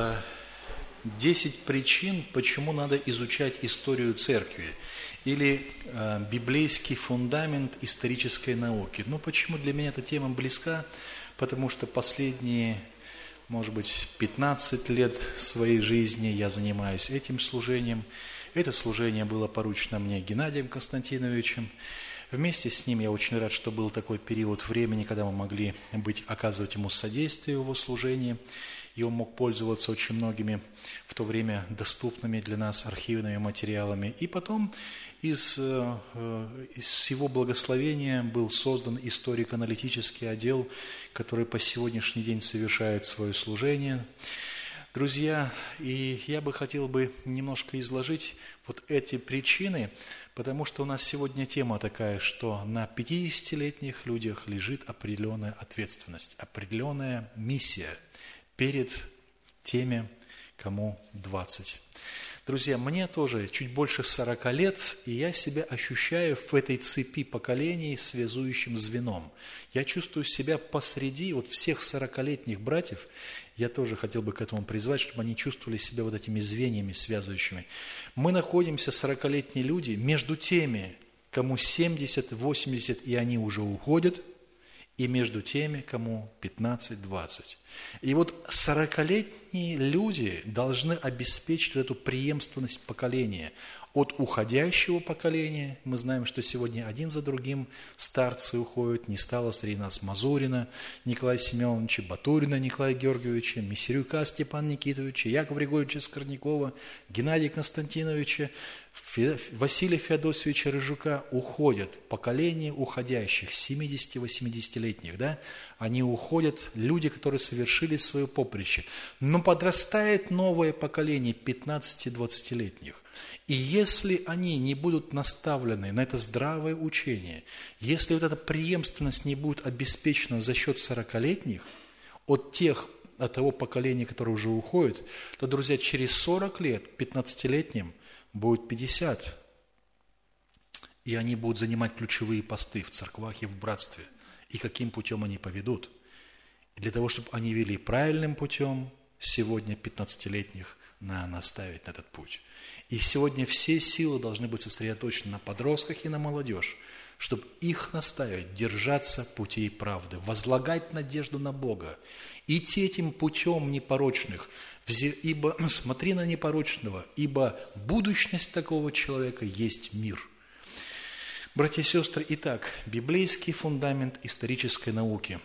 10 причин, почему надо изучать историю церкви. Или библейский фундамент исторической науки. Ну, почему для меня эта тема близка? Потому что последние, может быть, 15 лет своей жизни я занимаюсь этим служением. Это служение было поручено мне Геннадием Константиновичем. Вместе с ним я очень рад, что был такой период времени, когда мы могли оказывать ему содействие в его служении. И он мог пользоваться очень многими в то время доступными для нас архивными материалами. И потом из его благословения был создан историко-аналитический отдел, который по сегодняшний день совершает свое служение. Друзья, и я бы хотел немножко изложить вот эти причины, потому что у нас сегодня тема такая, что на 50-летних людях лежит определенная ответственность, определенная миссия перед теми, кому 20. Друзья, мне тоже чуть больше 40 лет, и я себя ощущаю в этой цепи поколений связующим звеном. Я чувствую себя посреди вот всех 40-летних братьев. Я тоже хотел бы к этому призвать, чтобы они чувствовали себя вот этими звеньями связывающими. Мы находимся, 40-летние люди, между теми, кому 70, 80, и они уже уходят, и между теми, кому 15-20. И вот 40-летние люди должны обеспечить эту преемственность поколения. От уходящего поколения, мы знаем, что сегодня один за другим старцы уходят, не стало среди нас Мазурина, Николая Семеновича, Батурина Николая Георгиевича, Мисерюка Степана Никитовича, Якова Григорьевича Скорнякова, Геннадия Константиновича, Василия Феодосовича Рыжука. Уходят поколения уходящих, 70-80-летних, да? Они уходят, люди, которые совершили свое поприще. Но подрастает новое поколение 15-20-летних. И если они не будут наставлены на это здравое учение, если вот эта преемственность не будет обеспечена за счет 40-летних, от того поколения, которое уже уходит, то, друзья, через 40 лет 15-летним будет 50, и они будут занимать ключевые посты в церквах и в братстве. И каким путем они поведут? И для того, чтобы они вели правильным путем, сегодня 15-летних надо наставить на этот путь. И сегодня все силы должны быть сосредоточены на подростках и на молодежь, чтобы их наставить, держаться путей правды, возлагать надежду на Бога, идти этим путем непорочных, ибо смотри на непорочного, ибо будущность такого человека есть мир. Братья и сестры, итак, библейский фундамент исторической науки.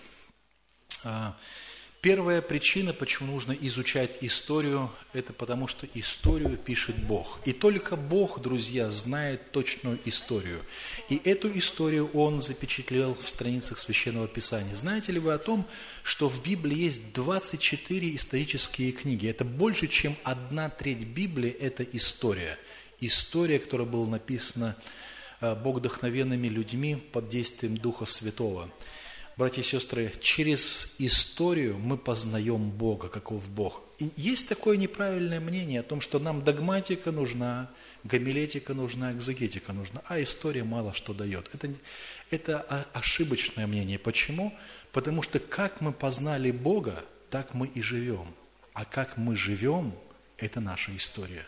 Первая причина, почему нужно изучать историю, это потому, что историю пишет Бог. И только Бог, друзья, знает точную историю. И эту историю Он запечатлел в страницах Священного Писания. Знаете ли вы о том, что в Библии есть 24 исторические книги? Это больше, чем 1/3 Библии – это история. История, которая была написана богодухновенными людьми под действием Духа Святого. Братья и сестры, через историю мы познаем Бога, каков Бог. И есть такое неправильное мнение о том, что нам догматика нужна, гомилетика нужна, экзегетика нужна, а история мало что дает. Это ошибочное мнение. Почему? Потому что как мы познали Бога, так мы и живем. А как мы живем, это наша история.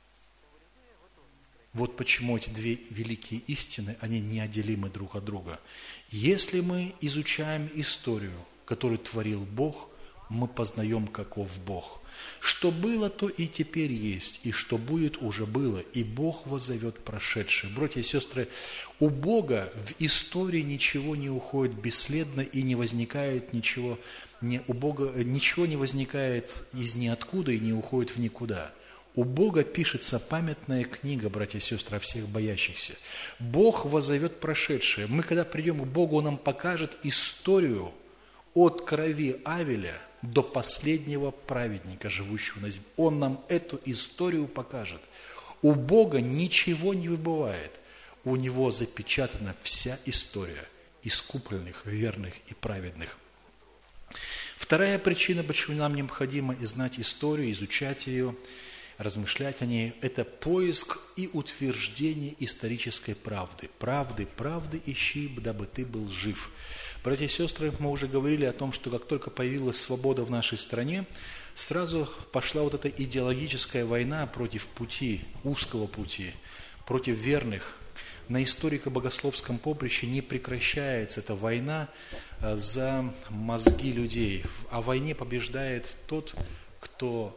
Вот почему эти две великие истины, они неотделимы друг от друга. Если мы изучаем историю, которую творил Бог, мы познаем, каков Бог. Что было, то и теперь есть, и что будет, уже было, и Бог воззовет прошедшее. Братья и сестры, у Бога в истории ничего не уходит бесследно и не возникает ничего, у Бога ничего не возникает из ниоткуда и не уходит в никуда. У Бога пишется памятная книга, братья и сестры, о всех боящихся. Бог воззовет прошедшее. Мы, когда придем к Богу, Он нам покажет историю от крови Авеля до последнего праведника, живущего на земле. Он нам эту историю покажет. У Бога ничего не выбывает. У Него запечатана вся история искупленных, верных и праведных. Вторая причина, почему нам необходимо знать историю, изучать ее, размышлять о ней. Это поиск и утверждение исторической правды. Правды ищи, дабы ты был жив. Братья и сестры, мы уже говорили о том, что как только появилась свобода в нашей стране, сразу пошла вот эта идеологическая война против пути, узкого пути, против верных. На историко-богословском поприще не прекращается эта война за мозги людей. О войне побеждает тот, кто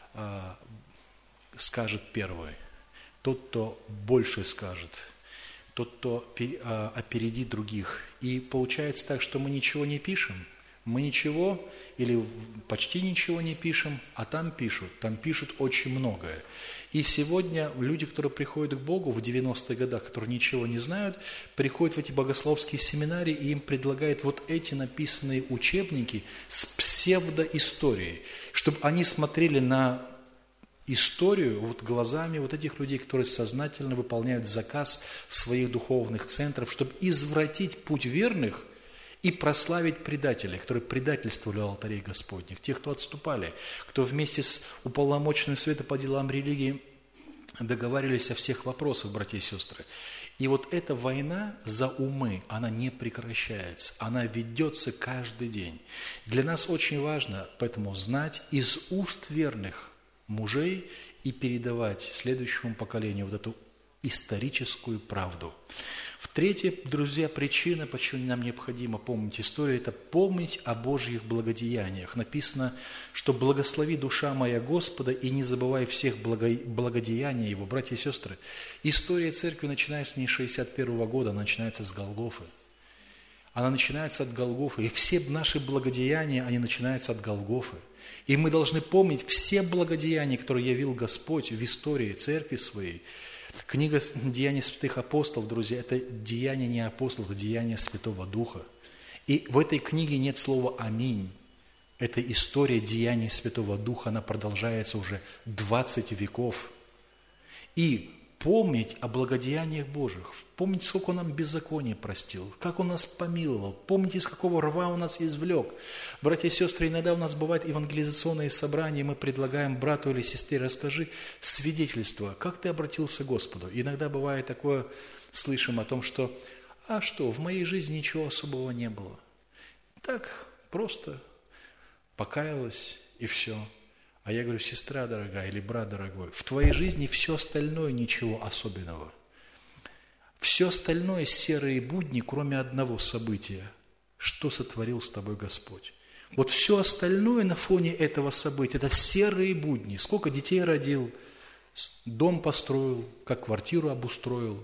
скажет первый, тот, кто больше скажет, тот, кто опередит других. И получается так, что мы ничего не пишем, мы ничего или почти ничего не пишем, а там пишут очень многое. И сегодня люди, которые приходят к Богу в 90-х годах, которые ничего не знают, приходят в эти богословские семинарии, и им предлагают вот эти написанные учебники с псевдоисторией, чтобы они смотрели на историю вот глазами вот этих людей, которые сознательно выполняют заказ своих духовных центров, чтобы извратить путь верных и прославить предателей, которые предательствовали у алтарей Господних, тех, кто отступали, кто вместе с уполномоченным Света по делам религии договаривались о всех вопросах, братья и сестры. И вот эта война за умы, она не прекращается, она ведется каждый день. Для нас очень важно поэтому знать из уст верных мужей и передавать следующему поколению вот эту историческую правду. В-третьих, друзья, причина, почему нам необходимо помнить историю, это помнить о Божьих благодеяниях. Написано, что благослови душа моя Господа и не забывай всех благодеяний Его. Братья и сестры, история церкви начинается не с 61 года, она начинается с Голгофы. Она начинается от Голгофы, и все наши благодеяния, они начинаются от Голгофы. И мы должны помнить все благодеяния, которые явил Господь в истории церкви своей. Книга «Деяния святых апостолов», друзья, это деяние не апостолов, это деяние Святого Духа. И в этой книге нет слова «Аминь». Это история деяний Святого Духа, она продолжается уже 20 веков. И помнить о благодеяниях Божьих, помнить, сколько Он нам беззакония простил, как Он нас помиловал, помнить, из какого рва Он нас извлек. Братья и сестры, иногда у нас бывают евангелизационные собрания, мы предлагаем брату или сестре, расскажи свидетельство, как ты обратился к Господу. Иногда бывает такое, слышим о том, что, в моей жизни ничего особого не было. Так, просто покаялась и все. А я говорю, сестра дорогая или брат дорогой, в твоей жизни все остальное ничего особенного. Все остальное серые будни, кроме одного события. Что сотворил с тобой Господь? Вот все остальное на фоне этого события, это серые будни. Сколько детей родил, дом построил, как квартиру обустроил,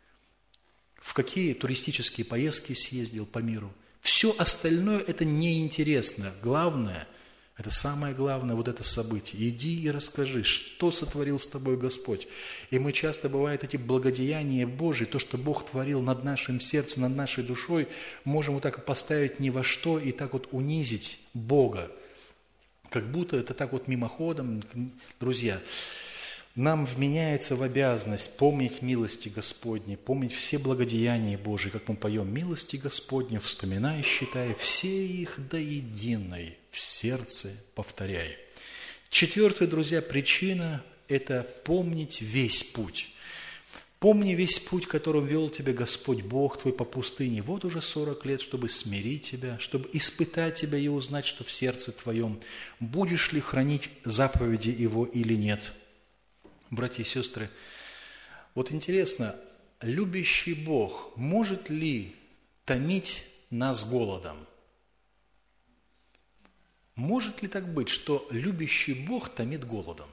в какие туристические поездки съездил по миру. Все остальное это неинтересно. Главное – это самое главное, вот это событие. Иди и расскажи, что сотворил с тобой Господь. И мы часто, бывает, эти благодеяния Божьи, то, что Бог творил над нашим сердцем, над нашей душой, можем вот так поставить ни во что и так вот унизить Бога. Как будто это так вот мимоходом. Друзья, нам вменяется в обязанность помнить милости Господни, помнить все благодеяния Божьи, как мы поем «Милости Господни, вспоминай, считай, все их до единой, в сердце повторяй». Четвертая, друзья, причина – это помнить весь путь. Помни весь путь, которым вел тебя Господь Бог твой по пустыне. Вот уже 40 лет, чтобы смирить тебя, чтобы испытать тебя и узнать, что в сердце твоем, будешь ли хранить заповеди Его или нет. Братья и сестры, вот интересно, любящий Бог может ли томить нас голодом? Может ли так быть, что любящий Бог томит голодом?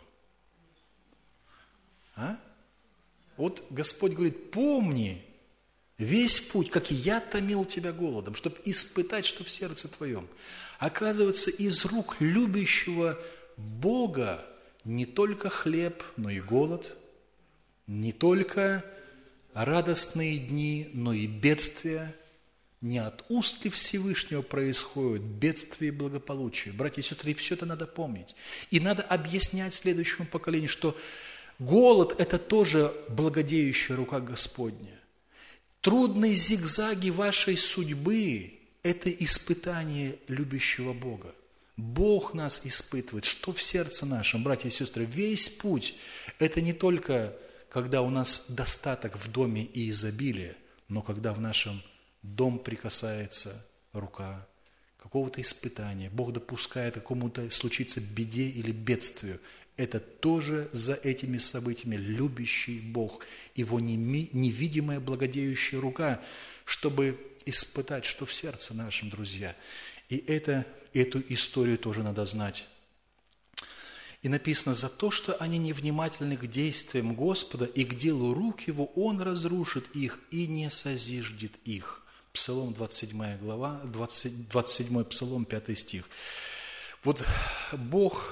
Вот Господь говорит, помни весь путь, как и я томил тебя голодом, чтобы испытать, что в сердце твоем. Оказывается, из рук любящего Бога не только хлеб, но и голод, не только радостные дни, но и бедствия. Не от уст ли Всевышнего происходит бедствие и благополучие. Братья и сестры, и все это надо помнить. И надо объяснять следующему поколению, что голод – это тоже благодеющая рука Господня. Трудные зигзаги вашей судьбы – это испытание любящего Бога. Бог нас испытывает. Что в сердце нашем, братья и сестры? Весь путь – это не только когда у нас достаток в доме и изобилие, но когда в нашем дом прикасается рука какого-то испытания, Бог допускает какому-то случиться беде или бедствию. Это тоже за этими событиями любящий Бог, Его невидимая благодеющая рука, чтобы испытать, что в сердце нашем, друзья. И эту историю тоже надо знать. И написано: за то, что они невнимательны к действиям Господа и к делу рук Его, Он разрушит их и не созиждет их. Псалом 27 глава, 27 Псалом, 5 стих. Вот Бог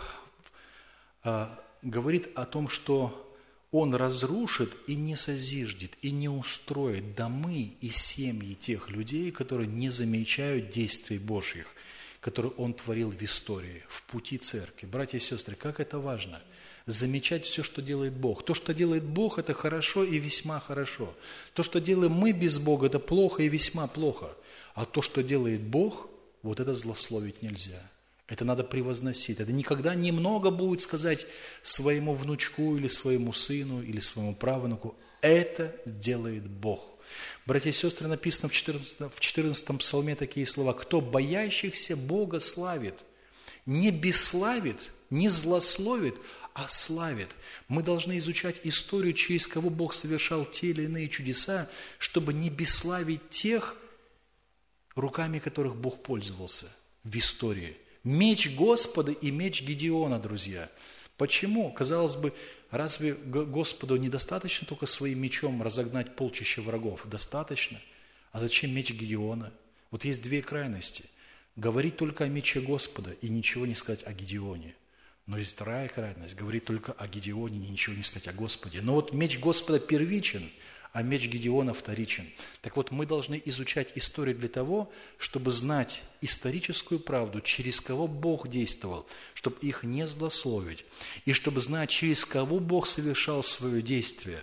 говорит о том, что Он разрушит и не созиждет, и не устроит домы и семьи тех людей, которые не замечают действий Божьих, которые Он творил в истории, в пути церкви. Братья и сестры, как это важно! Замечать все, что делает Бог. То, что делает Бог, это хорошо и весьма хорошо. То, что делаем мы без Бога, это плохо и весьма плохо. А то, что делает Бог, вот это злословить нельзя. Это надо превозносить. Это никогда немного будет сказать своему внучку или своему сыну или своему правнуку. Это делает Бог. Братья и сестры, написано в 14 псалме такие слова: «Кто боящихся Бога славит, не бесславит, не злословит, а славит». Мы должны изучать историю, через кого Бог совершал те или иные чудеса, чтобы не бесславить тех, руками которых Бог пользовался в истории. Меч Господа и меч Гедеона, друзья. Почему? Казалось бы, разве Господу недостаточно только своим мечом разогнать полчища врагов? Достаточно. А зачем меч Гедеона? Вот есть две крайности. Говорить только о мече Господа и ничего не сказать о Гедеоне. Но есть вторая крайность. Говорить только о Гедеоне и ничего не сказать о Господе. Но вот меч Господа первичен, а меч Гедеона вторичен. Так вот, мы должны изучать историю для того, чтобы знать историческую правду, через кого Бог действовал, чтобы их не злословить, и чтобы знать, через кого Бог совершал свое действие.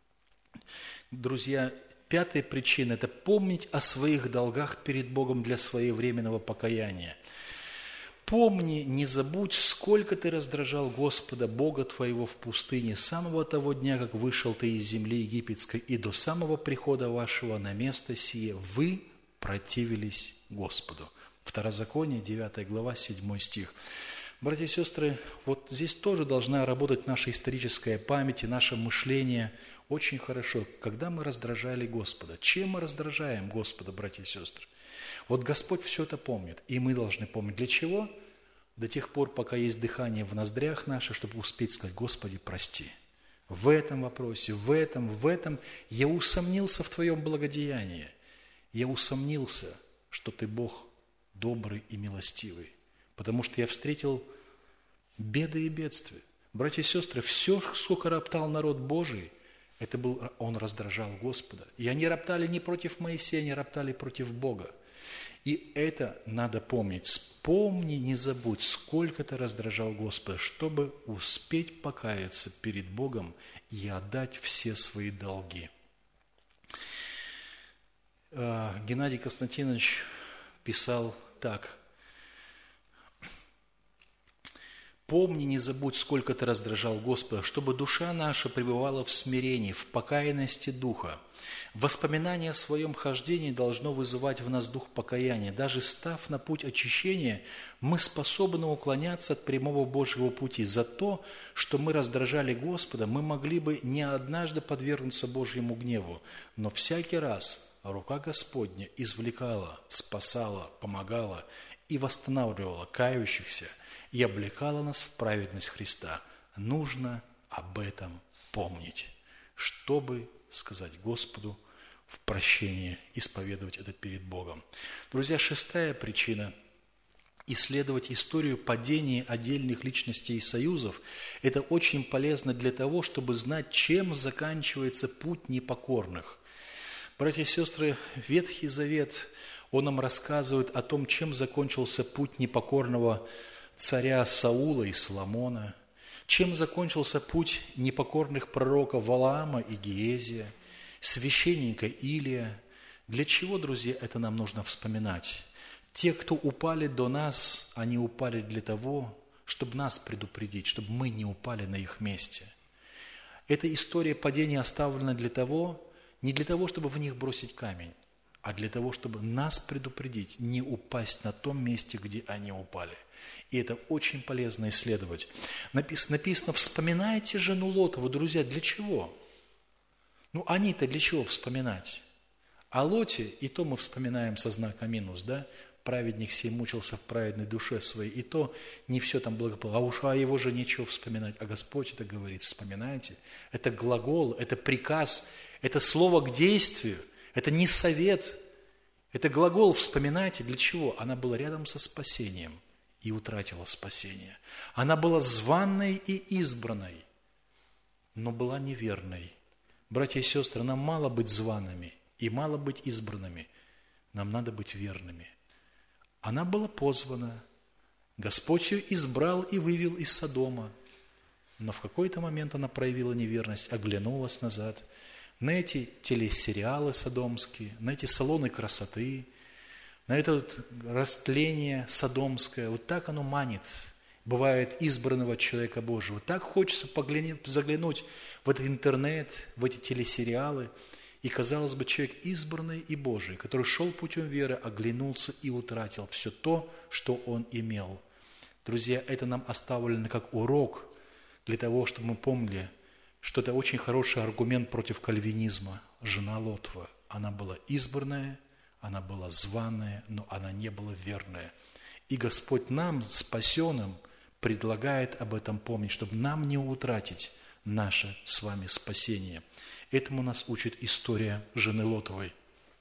Друзья, пятая причина – это помнить о своих долгах перед Богом для своевременного покаяния. Помни, не забудь, сколько ты раздражал Господа, Бога твоего в пустыне, с самого того дня, как вышел ты из земли египетской, и до самого прихода вашего на место сие вы противились Господу. Второзаконие, 9 глава, 7 стих. Братья и сестры, вот здесь тоже должна работать наша историческая память и наше мышление очень хорошо, когда мы раздражали Господа. Чем мы раздражаем Господа, братья и сестры? Вот Господь все это помнит, и мы должны помнить. Для чего? До тех пор, пока есть дыхание в ноздрях наших, чтобы успеть сказать: Господи, прости. В этом вопросе, в этом я усомнился в Твоем благодеянии. Я усомнился, что Ты Бог добрый и милостивый, потому что я встретил беды и бедствия. Братья и сестры, все, сколько роптал народ Божий, он раздражал Господа. И они роптали не против Моисея, они роптали против Бога. И это надо помнить. Вспомни, не забудь, сколько ты раздражал Господа, чтобы успеть покаяться перед Богом и отдать все свои долги. Геннадий Константинович писал так: «Помни, не забудь, сколько ты раздражал Господа, чтобы душа наша пребывала в смирении, в покаянности духа. Воспоминание о своем хождении должно вызывать в нас дух покаяния. Даже став на путь очищения, мы способны уклоняться от прямого Божьего пути. За то, что мы раздражали Господа, мы могли бы не однажды подвергнуться Божьему гневу, но всякий раз рука Господня извлекала, спасала, помогала и восстанавливала кающихся и облекала нас в праведность Христа. Нужно об этом помнить, чтобы сказать Господу в прощении, исповедовать это перед Богом». Друзья, шестая причина – исследовать историю падения отдельных личностей и союзов. Это очень полезно для того, чтобы знать, чем заканчивается путь непокорных. Братья и сестры, Ветхий Завет, он нам рассказывает о том, чем закончился путь непокорного царя Саула и Соломона, чем закончился путь непокорных пророков Валаама и Гиезия, священника Илия. Для чего, друзья, это нам нужно вспоминать? Те, кто упали до нас, они упали для того, чтобы нас предупредить, чтобы мы не упали на их месте. Эта история падения оставлена не для того, чтобы в них бросить камень, а для того, чтобы нас предупредить, не упасть на том месте, где они упали. И это очень полезно исследовать. Написано, вспоминайте жену Лотову, друзья, для чего? Они-то для чего вспоминать? О Лоте и то мы вспоминаем со знаком минус, да? Праведник сей мучился в праведной душе своей, и то не все там благополучно. А уж о его же нечего вспоминать. А Господь это говорит, вспоминайте. Это глагол, это приказ, это слово к действию, это не совет, это глагол вспоминайте. Для чего? Она была рядом со спасением и утратила спасение. Она была званной и избранной, но была неверной. Братья и сестры, нам мало быть зваными и мало быть избранными, нам надо быть верными. Она была позвана, Господь ее избрал и вывел из Содома, но в какой-то момент она проявила неверность, оглянулась назад на эти телесериалы содомские, на эти салоны красоты, на это растление содомское. Вот так оно манит, бывает, избранного человека Божьего. Так хочется заглянуть в этот интернет, в эти телесериалы. И, казалось бы, человек избранный и Божий, который шел путем веры, оглянулся и утратил все то, что он имел. Друзья, это нам оставлено как урок для того, чтобы мы помнили, что это очень хороший аргумент против кальвинизма. Жена Лотова, она была избранная, она была званая, но она не была верная. И Господь нам, спасенным, предлагает об этом помнить, чтобы нам не утратить наше с вами спасение. Этому нас учит история жены Лотовой.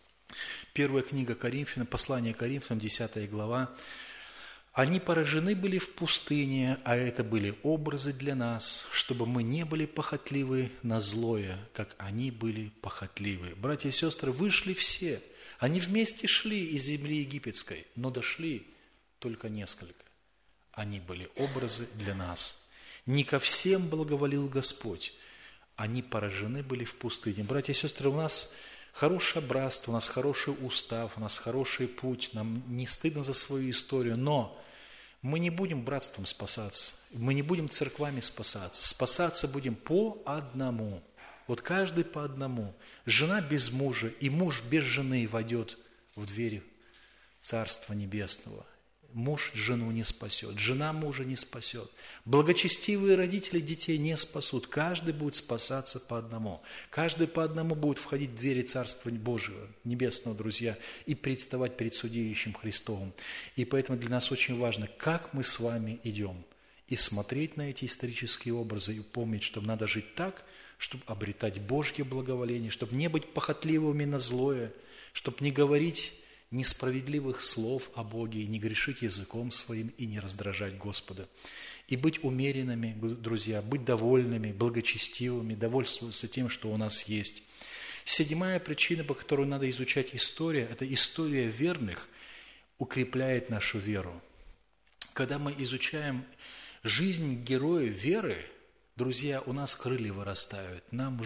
Первая книга Коринфянам, послание Коринфянам, 10 глава. «Они поражены были в пустыне, а это были образы для нас, чтобы мы не были похотливы на злое, как они были похотливы». Братья и сестры, вышли все. Они вместе шли из земли египетской, но дошли только несколько. Они были образы для нас. Не ко всем благоволил Господь. Они поражены были в пустыне. Братья и сестры, у нас хорошее братство, у нас хороший устав, у нас хороший путь, нам не стыдно за свою историю, но мы не будем братством спасаться, мы не будем церквами спасаться. Спасаться будем по одному. Вот каждый по одному. Жена без мужа и муж без жены войдет в двери Царства Небесного. Муж жену не спасет, жена мужа не спасет. Благочестивые родители детей не спасут. Каждый будет спасаться по одному. Каждый по одному будет входить в двери Царства Божьего, Небесного, друзья, и представать перед судилищем Христовым. И поэтому для нас очень важно, как мы с вами идем. И смотреть на эти исторические образы, и помнить, что надо жить так, чтобы обретать Божье благоволение, чтобы не быть похотливыми на злое, чтобы не говорить несправедливых слов о Боге, и не грешить языком своим, и не раздражать Господа. И быть умеренными, друзья, быть довольными, благочестивыми, довольствоваться тем, что у нас есть. Седьмая причина, по которой надо изучать историю, это история верных укрепляет нашу веру. Когда мы изучаем жизнь героя веры, друзья, у нас крылья вырастают,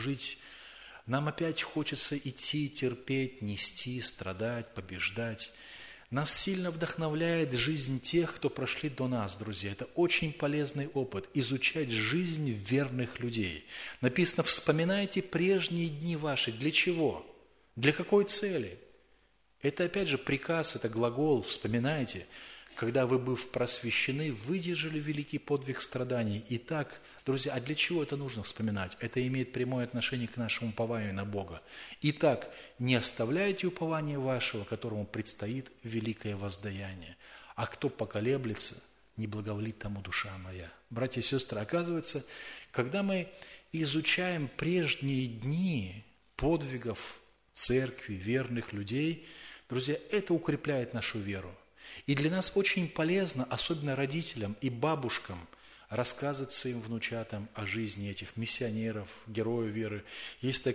нам опять хочется идти, терпеть, нести, страдать, побеждать. Нас сильно вдохновляет жизнь тех, кто прошли до нас, друзья. Это очень полезный опыт, изучать жизнь верных людей. Написано, вспоминайте прежние дни ваши. Для чего? Для какой цели? Это опять же приказ, это глагол, вспоминайте. Когда вы, быв просвещены, выдержали великий подвиг страданий. Итак, друзья, а для чего это нужно вспоминать? Это имеет прямое отношение к нашему упованию на Бога. Итак, не оставляйте упования вашего, которому предстоит великое воздаяние. А кто поколеблется, не благоволит тому душа моя. Братья и сестры, оказывается, когда мы изучаем прежние дни подвигов церкви, верных людей, друзья, это укрепляет нашу веру. И для нас очень полезно, особенно родителям и бабушкам, рассказывать своим внучатам о жизни этих миссионеров, героев веры. Есть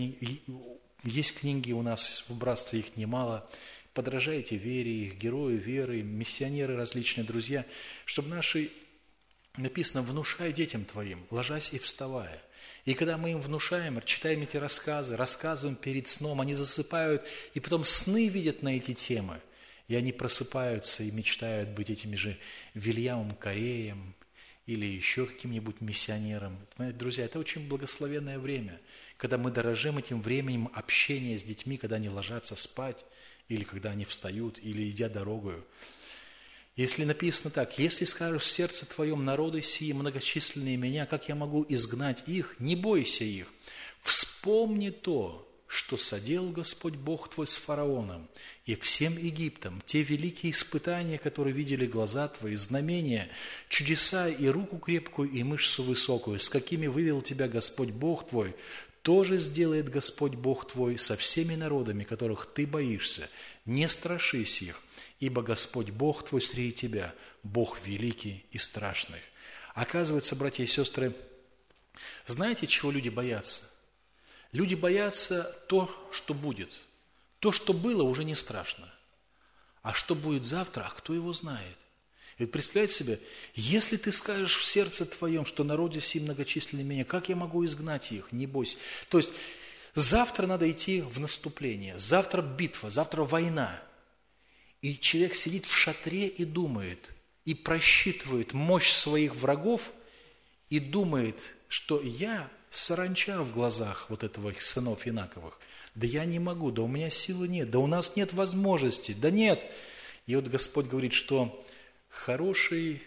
книги у нас в братстве, их немало. Подражайте вере, их герои веры, миссионеры различные, друзья, чтобы написано, внушай детям твоим, ложась и вставая. И когда мы им внушаем, читаем эти рассказы, рассказываем перед сном, они засыпают, и потом сны видят на эти темы. и они просыпаются и мечтают быть этими же Вильямом Кореем или еще каким-нибудь миссионером. Понимаете, друзья, это очень благословенное время, когда мы дорожим этим временем общения с детьми, когда они ложатся спать, или когда они встают, или идя дорогою. Если написано так: «Если скажешь в сердце твоем, народы сии многочисленные меня, как я могу изгнать их? Не бойся их. Вспомни то, что соделал Господь Бог твой с фараоном и всем Египтом, те великие испытания, которые видели глаза твои, знамения, чудеса и руку крепкую, и мышцу высокую, с какими вывел тебя Господь Бог твой, тоже сделает Господь Бог твой со всеми народами, которых ты боишься. Не страшись их, ибо Господь Бог твой среди тебя, Бог великий и страшный». Оказывается, братья и сестры, знаете, чего люди боятся? Люди боятся то, что будет. То, что было, уже не страшно. А что будет завтра, а кто его знает? И представляете себе, если ты скажешь в сердце твоем, что народы сии многочисленные меня, как я могу изгнать их? Не бойся. То есть завтра надо идти в наступление, завтра битва, завтра война. И человек сидит в шатре и думает, и просчитывает мощь своих врагов, и думает, что я саранча в глазах вот этого их сынов Инаковых. Да я не могу, да у меня силы нет, да у нас нет возможности, да нет. И вот Господь говорит, что хорошей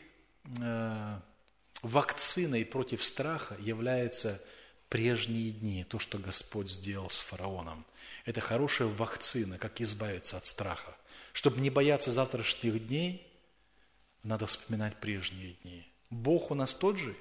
вакциной против страха являются прежние дни, то, что Господь сделал с фараоном. Это хорошая вакцина, как избавиться от страха. Чтобы не бояться завтрашних дней, надо вспоминать прежние дни. Бог у нас тот же.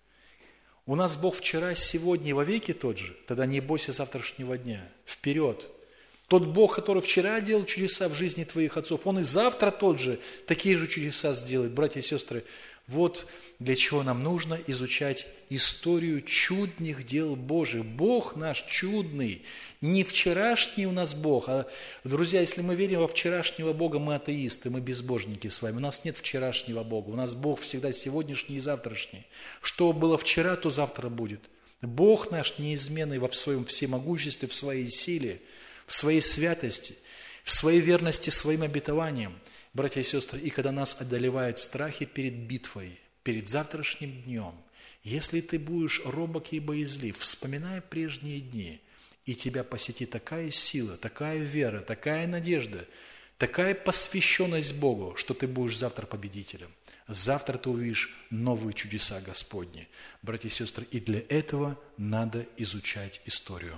У нас Бог вчера, сегодня и вовеки тот же. Тогда не бойся завтрашнего дня. Вперед. Тот Бог, который вчера делал чудеса в жизни твоих отцов, Он и завтра тот же такие же чудеса сделает. Братья и сестры, вот для чего нам нужно изучать историю чудных дел Божьих. Бог наш чудный. Не вчерашний у нас Бог. А, друзья, если мы верим во вчерашнего Бога, мы атеисты, мы безбожники с вами. У нас нет вчерашнего Бога. У нас Бог всегда сегодняшний и завтрашний. Что было вчера, то завтра будет. Бог наш неизменный во своем всемогуществе, в своей силе, в своей святости, в своей верности своим обетованиям. Братья и сестры, и когда нас одолевают страхи перед битвой, перед завтрашним днем, если ты будешь робок и боязлив, вспоминая прежние дни, и тебя посетит такая сила, такая вера, такая надежда, такая посвященность Богу, что ты будешь завтра победителем. Завтра ты увидишь новые чудеса Господни. Братья и сестры, и для этого надо изучать историю.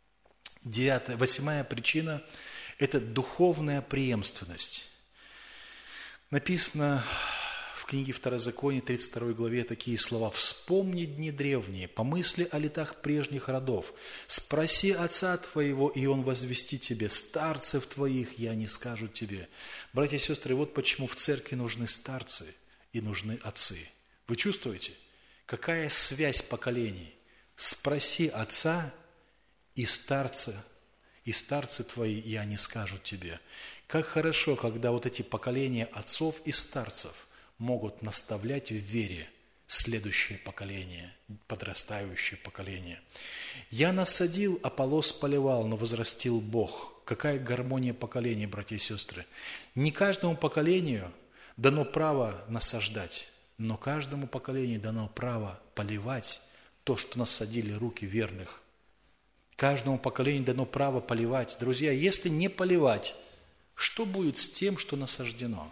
8-я причина – это духовная преемственность. Написано в книге Второзакония, 32 главе, такие слова: «Вспомни дни древние, помысли о летах прежних родов, спроси отца твоего, и он возвестит тебе, старцев твоих я не скажу тебе». Братья и сестры, вот почему в церкви нужны старцы и нужны отцы. Вы чувствуете, какая связь поколений? Спроси отца и старцы твои, и они скажут тебе. Как хорошо, когда вот эти поколения отцов и старцев могут наставлять в вере следующее поколение, подрастающее поколение. «Я насадил, Аполлос поливал, но возрастил Бог». Какая гармония поколений, братья и сестры. Не каждому поколению дано право насаждать, но каждому поколению дано право поливать то, что насадили руки верных. Каждому поколению дано право поливать. Друзья, если не поливать, что будет с тем, что насаждено?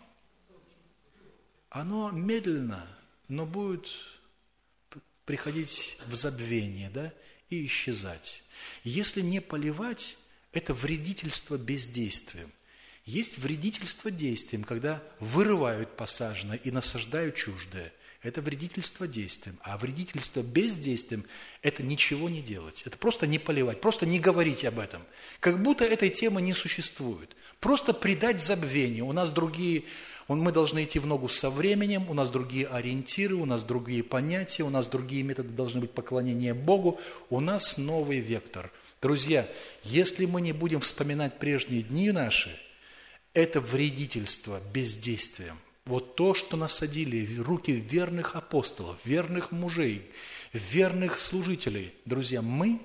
Оно медленно, но будет приходить в забвение, да, и исчезать. Если не поливать, это вредительство бездействием. Есть вредительство действием, когда вырывают посаженное и насаждают чуждое. Это вредительство действием. А вредительство бездействием – это ничего не делать. Это просто не поливать, просто не говорить об этом. Как будто этой темы не существует. Просто предать забвению. У нас другие, мы должны идти в ногу со временем, у нас другие ориентиры, у нас другие понятия, у нас другие методы должны быть поклонения Богу. У нас новый вектор. Друзья, если мы не будем вспоминать прежние дни наши, это вредительство бездействием. Вот то, что насадили в руки верных апостолов, верных мужей, верных служителей. Друзья, мы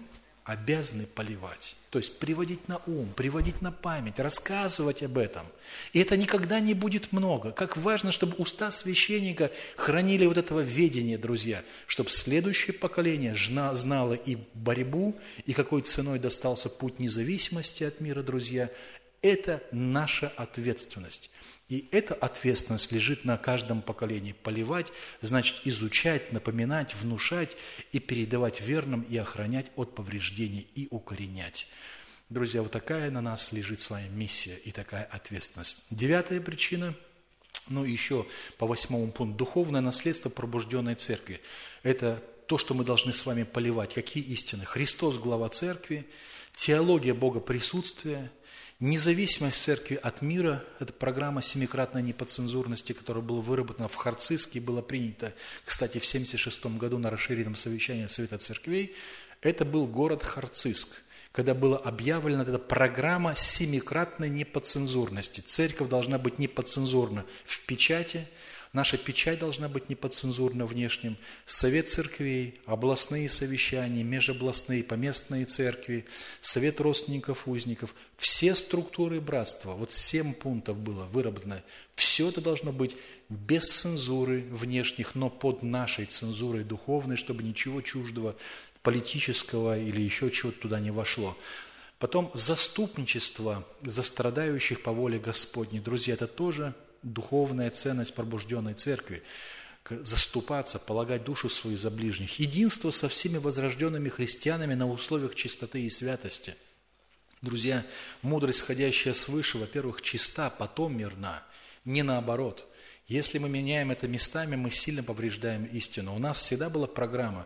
обязаны поливать. То есть приводить на ум, приводить на память, рассказывать об этом. И это никогда не будет много. Как важно, чтобы уста священника хранили вот этого ведения, друзья, чтобы следующее поколение знало и борьбу, и какой ценой достался путь независимости от мира, друзья. Это наша ответственность. И эта ответственность лежит на каждом поколении. Поливать, значит изучать, напоминать, внушать и передавать верным и охранять от повреждений и укоренять. Друзья, вот такая на нас лежит с вами миссия и такая ответственность. 9-я причина, еще по 8-му пункту, духовное наследство пробужденной церкви. Это то, что мы должны с вами поливать. Какие истины? Христос – глава церкви, теология Бога присутствия, независимость церкви от мира, это программа семикратной неподцензурности, которая была выработана в Харциске и была принята, кстати, в 1976 году на расширенном совещании Совета церквей. Это был город Харциск, когда была объявлена эта программа семикратной неподцензурности. Церковь должна быть неподцензурна в печати, наша печать должна быть неподцензурна внешним. Совет церквей, областные совещания, межобластные, поместные церкви, совет родственников узников, все структуры братства, вот 7 пунктов было выработано. Все это должно быть без цензуры внешних, но под нашей цензурой духовной, чтобы ничего чуждого, политического или еще чего-то туда не вошло. Потом заступничество за страдающих по воле Господней. Друзья, это тоже духовная ценность пробужденной церкви. Заступаться, полагать душу свою за ближних. Единство со всеми возрожденными христианами на условиях чистоты и святости. Друзья, мудрость, сходящая свыше, во-первых, чиста, потом мирна. Не наоборот. Если мы меняем это местами, мы сильно повреждаем истину. У нас всегда была программа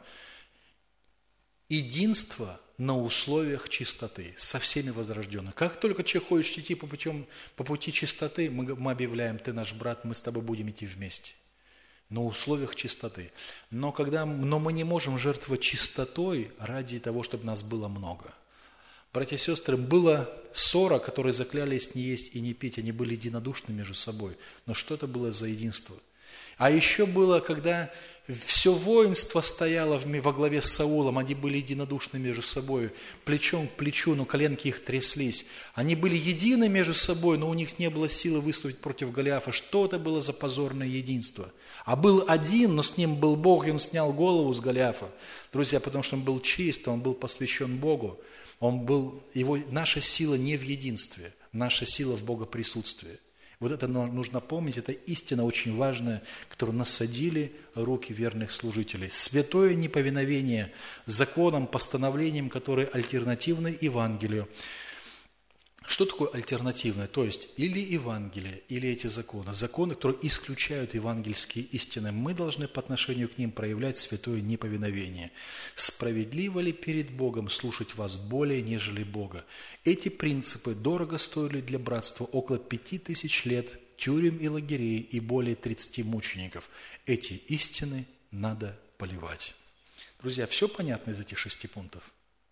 единство на условиях чистоты, со всеми возрожденными. Как только человек хочет идти по пути чистоты, мы объявляем: ты наш брат, мы с тобой будем идти вместе. На условиях чистоты. Но мы не можем жертвовать чистотой ради того, чтобы нас было много. Братья и сестры, было 40, которые заклялись не есть и не пить, они были единодушны между собой. Но что это было за единство? А еще было, когда все воинство стояло во главе с Саулом, они были единодушны между собой, плечом к плечу, но коленки их тряслись. Они были едины между собой, но у них не было силы выступить против Голиафа. Что это было за позорное единство? А был один, но с ним был Бог, и он снял голову с Голиафа. Друзья, потому что он был чист, он был посвящен Богу. Наша сила не в единстве, наша сила в Богоприсутствии. Вот это нужно помнить, это истина очень важная, которую насадили руки верных служителей. Святое неповиновение законам, постановлениям, которые альтернативны Евангелию. Что такое альтернативное? То есть или Евангелие, или эти законы. Законы, которые исключают евангельские истины. Мы должны по отношению к ним проявлять святое неповиновение. Справедливо ли перед Богом слушать вас более, нежели Бога? Эти принципы дорого стоили для братства около 5000 лет, тюрем и лагерей и более 30 мучеников. Эти истины надо поливать. Друзья, все понятно из этих 6 пунктов?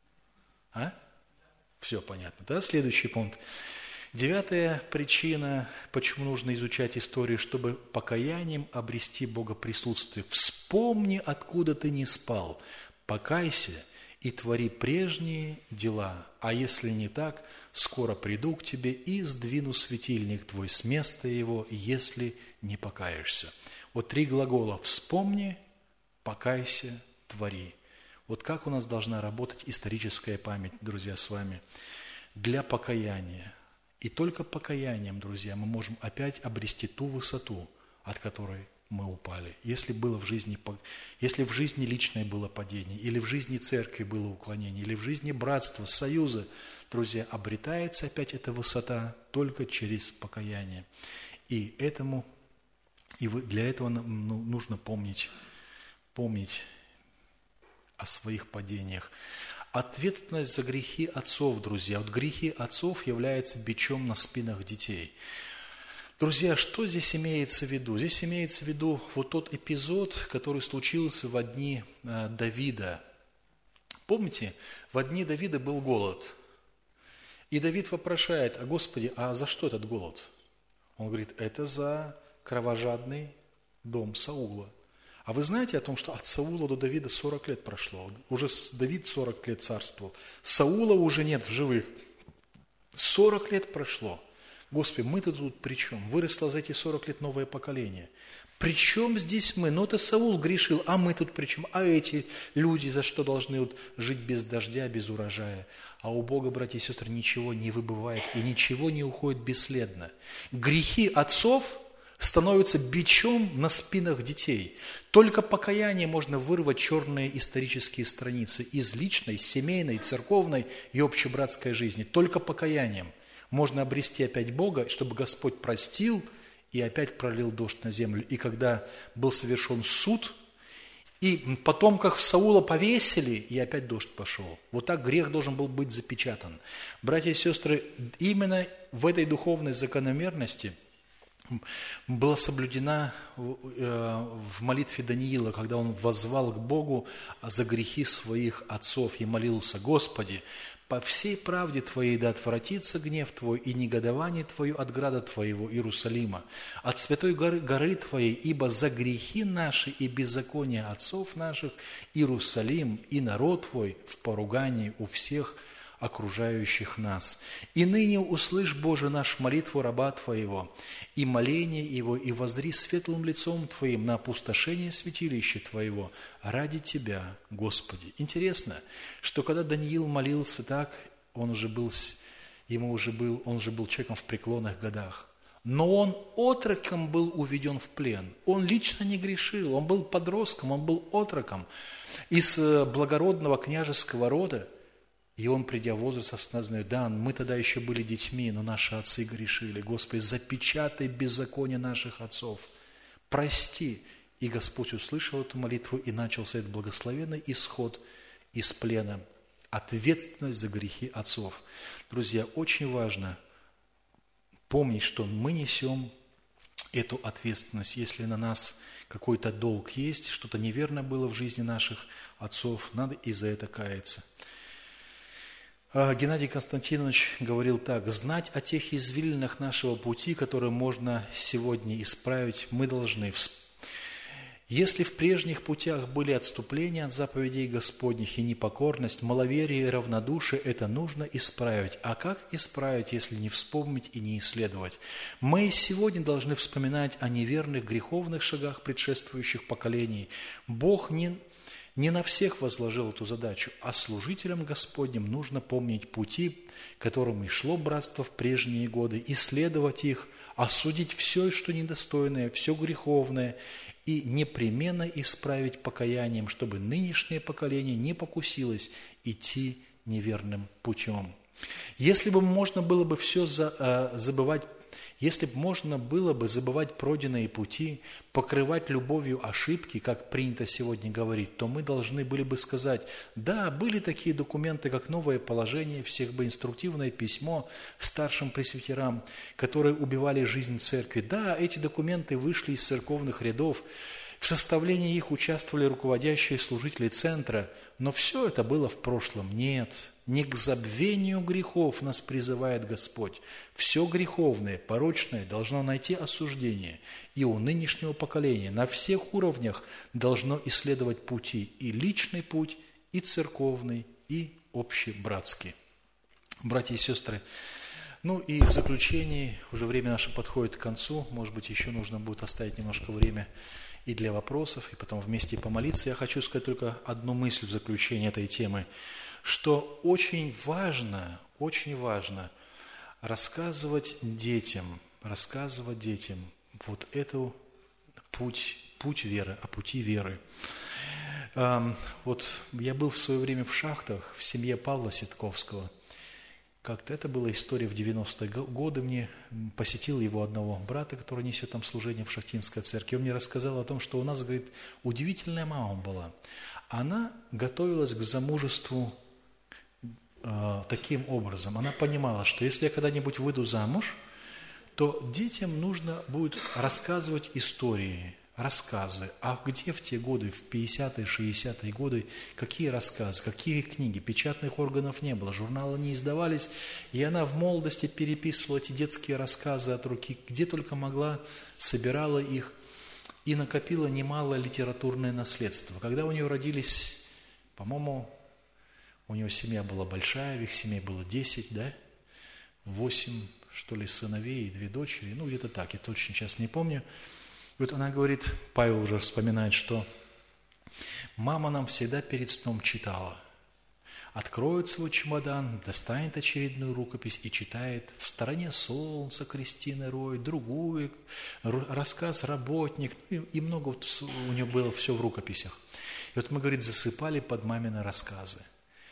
Все понятно, да? Следующий пункт. 9-я причина, почему нужно изучать историю, чтобы покаянием обрести Богоприсутствие. Вспомни, откуда ты не спал, покайся и твори прежние дела, а если не так, скоро приду к тебе и сдвину светильник твой с места его, если не покаешься. Вот 3 глагола: вспомни, покайся, твори. Вот как у нас должна работать историческая память, друзья, с вами, для покаяния. И только покаянием, друзья, мы можем опять обрести ту высоту, от которой мы упали. Если в жизни личное было падение, или в жизни церкви было уклонение, или в жизни братства, союза, друзья, обретается опять эта высота только через покаяние. И для этого нужно помнить о своих падениях. Ответственность за грехи отцов, друзья. Вот грехи отцов являются бичом на спинах детей. Друзья, что здесь имеется в виду? Здесь имеется в виду вот тот эпизод, который случился во дни Давида. Помните, во дни Давида был голод. И Давид вопрошает: а Господи, а за что этот голод? Он говорит: это за кровожадный дом Саула. А вы знаете о том, что от Саула до Давида 40 лет прошло? Уже Давид 40 лет царствовал. Саула уже нет в живых. 40 лет прошло. Господи, мы-то тут при чем? Выросло за эти 40 лет новое поколение. При чем здесь мы? Ну, это Саул грешил, а мы тут при чем? А эти люди за что должны вот жить без дождя, без урожая? А у Бога, братья и сестры, ничего не выбывает и ничего не уходит бесследно. Грехи отцов становятся бичом на спинах детей. Только покаянием можно вырвать черные исторические страницы из личной, семейной, церковной и общебратской жизни. Только покаянием можно обрести опять Бога, чтобы Господь простил и опять пролил дождь на землю. И когда был совершен суд, и потомков Саула повесили, и опять дождь пошел. Вот так грех должен был быть запечатан. Братья и сестры, именно в этой духовной закономерности была соблюдена в молитве Даниила, когда он воззвал к Богу за грехи своих отцов и молился: «Господи, по всей правде Твоей да отвратится гнев Твой и негодование Твое от града Твоего Иерусалима, от святой горы Твоей, ибо за грехи наши и беззакония отцов наших Иерусалим и народ Твой в поругании у всех окружающих нас. И ныне услышь, Боже наш, молитву раба Твоего, и моление его, и воззри светлым лицом Твоим на опустошение святилища Твоего ради Тебя, Господи». Интересно, что когда Даниил молился так, он уже был человеком в преклонных годах. Но он отроком был уведен в плен. Он лично не грешил, он был подростком, он был отроком из благородного княжеского рода. И он, придя в возраст, осознает: да, мы тогда еще были детьми, но наши отцы грешили. Господи, запечатай беззаконие наших отцов, прости. И Господь услышал эту молитву, и начался этот благословенный исход из плена. Ответственность за грехи отцов. Друзья, очень важно помнить, что мы несем эту ответственность. Если на нас какой-то долг есть, что-то неверно было в жизни наших отцов, надо и за это каяться. Геннадий Константинович говорил так: «Знать о тех извилинах нашего пути, которые можно сегодня исправить, мы должны. Если в прежних путях были отступления от заповедей Господних и непокорность, маловерие и равнодушие, это нужно исправить. А как исправить, если не вспомнить и не исследовать? Мы сегодня должны вспоминать о неверных греховных шагах предшествующих поколений. Бог не на всех возложил эту задачу, а служителям Господним нужно помнить пути, которыми шло братство в прежние годы, исследовать их, осудить все, что недостойное, все греховное, и непременно исправить покаянием, чтобы нынешнее поколение не покусилось идти неверным путем». Если бы можно было бы забывать пройденные пути, покрывать любовью ошибки, как принято сегодня говорить, то мы должны были бы сказать: да, были такие документы, как новое положение, всех бы инструктивное письмо старшим пресвитерам, которые убивали жизнь церкви. Да, эти документы вышли из церковных рядов, в составлении их участвовали руководящие служители центра, но все это было в прошлом. Нет, не к забвению грехов нас призывает Господь. Все греховное, порочное должно найти осуждение. И у нынешнего поколения на всех уровнях должно исследовать пути. И личный путь, и церковный, и общебратский. Братья и сестры, и в заключении, уже время наше подходит к концу, может быть, еще нужно будет оставить немножко время и для вопросов, и потом вместе помолиться. Я хочу сказать только одну мысль в заключение этой темы, что очень важно рассказывать детям вот эту путь веры, о пути веры. Вот я был в свое время в Шахтах, в семье Павла Ситковского. Как-то это была история в 90-е годы. Мне посетил его одного брата, который несет там служение в Шахтинской церкви. Он мне рассказал о том, что у нас, говорит, удивительная мама была. Она готовилась к замужеству таким образом. Она понимала, что если я когда-нибудь выйду замуж, то детям нужно будет рассказывать истории, рассказы. А где в те годы, в 50-е, 60-е годы, какие рассказы, какие книги? Печатных органов не было, журналы не издавались. И она в молодости переписывала эти детские рассказы от руки, где только могла, собирала их. и накопила немалое литературное наследство. Когда у нее родились, по-моему, у нее семья была большая, в их семье было 10, да? 8, что ли, сыновей и 2 дочери, ну, где-то так, я точно сейчас не помню. И вот она говорит, Павел уже вспоминает, что мама нам всегда перед сном читала. Откроет свой чемодан, достанет очередную рукопись и читает «В стороне солнца» Кристины Рой, другую, рассказ «Работник», и много вот у нее было все в рукописях. И вот мы, говорит, засыпали под мамины рассказы.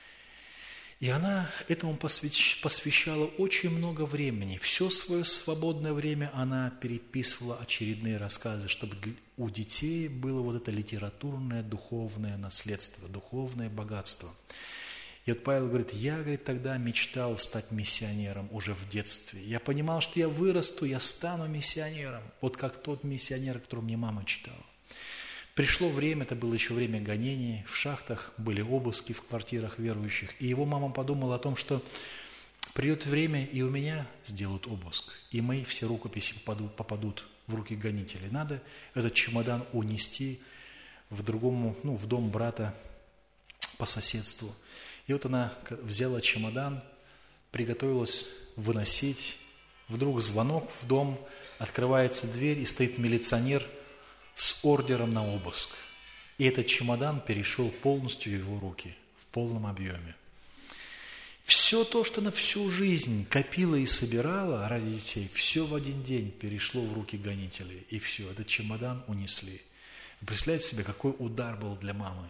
И она этому посвящала очень много времени. Все свое свободное время она переписывала очередные рассказы, чтобы у детей было вот это литературное, духовное наследство, духовное богатство. И вот Павел говорит, я, говорит, тогда мечтал стать миссионером уже в детстве. Я понимал, что я вырасту, я стану миссионером. Вот как тот миссионер, о котором мне мама читала. Пришло время, это было еще время гонений, в шахтах были обыски в квартирах верующих. И его мама подумала о том, что придет время, и у меня сделают обыск. И мои все рукописи попадут в руки гонителей. Надо этот чемодан унести в дом брата по соседству. И вот она взяла чемодан, приготовилась выносить. Вдруг звонок в дом, открывается дверь, и стоит милиционер с ордером на обыск. И этот чемодан перешел полностью в его руки, в полном объеме. Все то, что она всю жизнь копила и собирала ради детей, все в один день перешло в руки гонителей. И все, этот чемодан унесли. Вы представляете себе, какой удар был для мамы?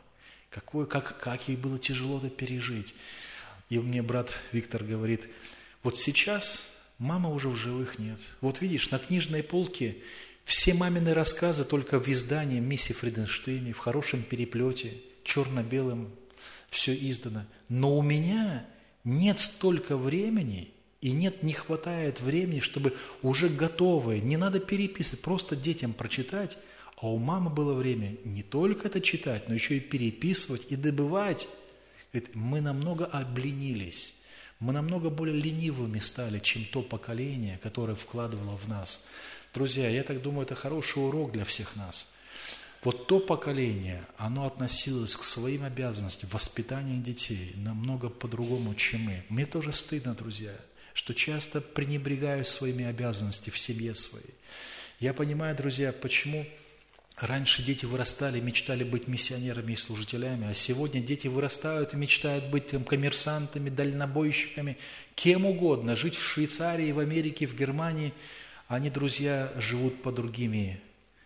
Как ей было тяжело это пережить. И мне брат Виктор говорит, вот сейчас мамы уже в живых нет. Вот видишь, на книжной полке все мамины рассказы только в издании Мисси Фриденштейне, в хорошем переплете, черно-белым, все издано. Но у меня нет столько времени, и не хватает времени, чтобы уже готовое, не надо переписывать, просто детям прочитать. А у мамы было время не только это читать, но еще и переписывать и добывать. Говорит, мы намного обленились, мы намного более ленивыми стали, чем то поколение, которое вкладывало в нас. Друзья, я так думаю, это хороший урок для всех нас. Вот то поколение, оно относилось к своим обязанностям, воспитанию детей намного по-другому, чем мы. Мне тоже стыдно, друзья, что часто пренебрегаю своими обязанностями в семье своей. Я понимаю, друзья, почему раньше дети вырастали, мечтали быть миссионерами и служителями, а сегодня дети вырастают и мечтают быть коммерсантами, дальнобойщиками, кем угодно, жить в Швейцарии, в Америке, в Германии. Они, друзья, живут по другими.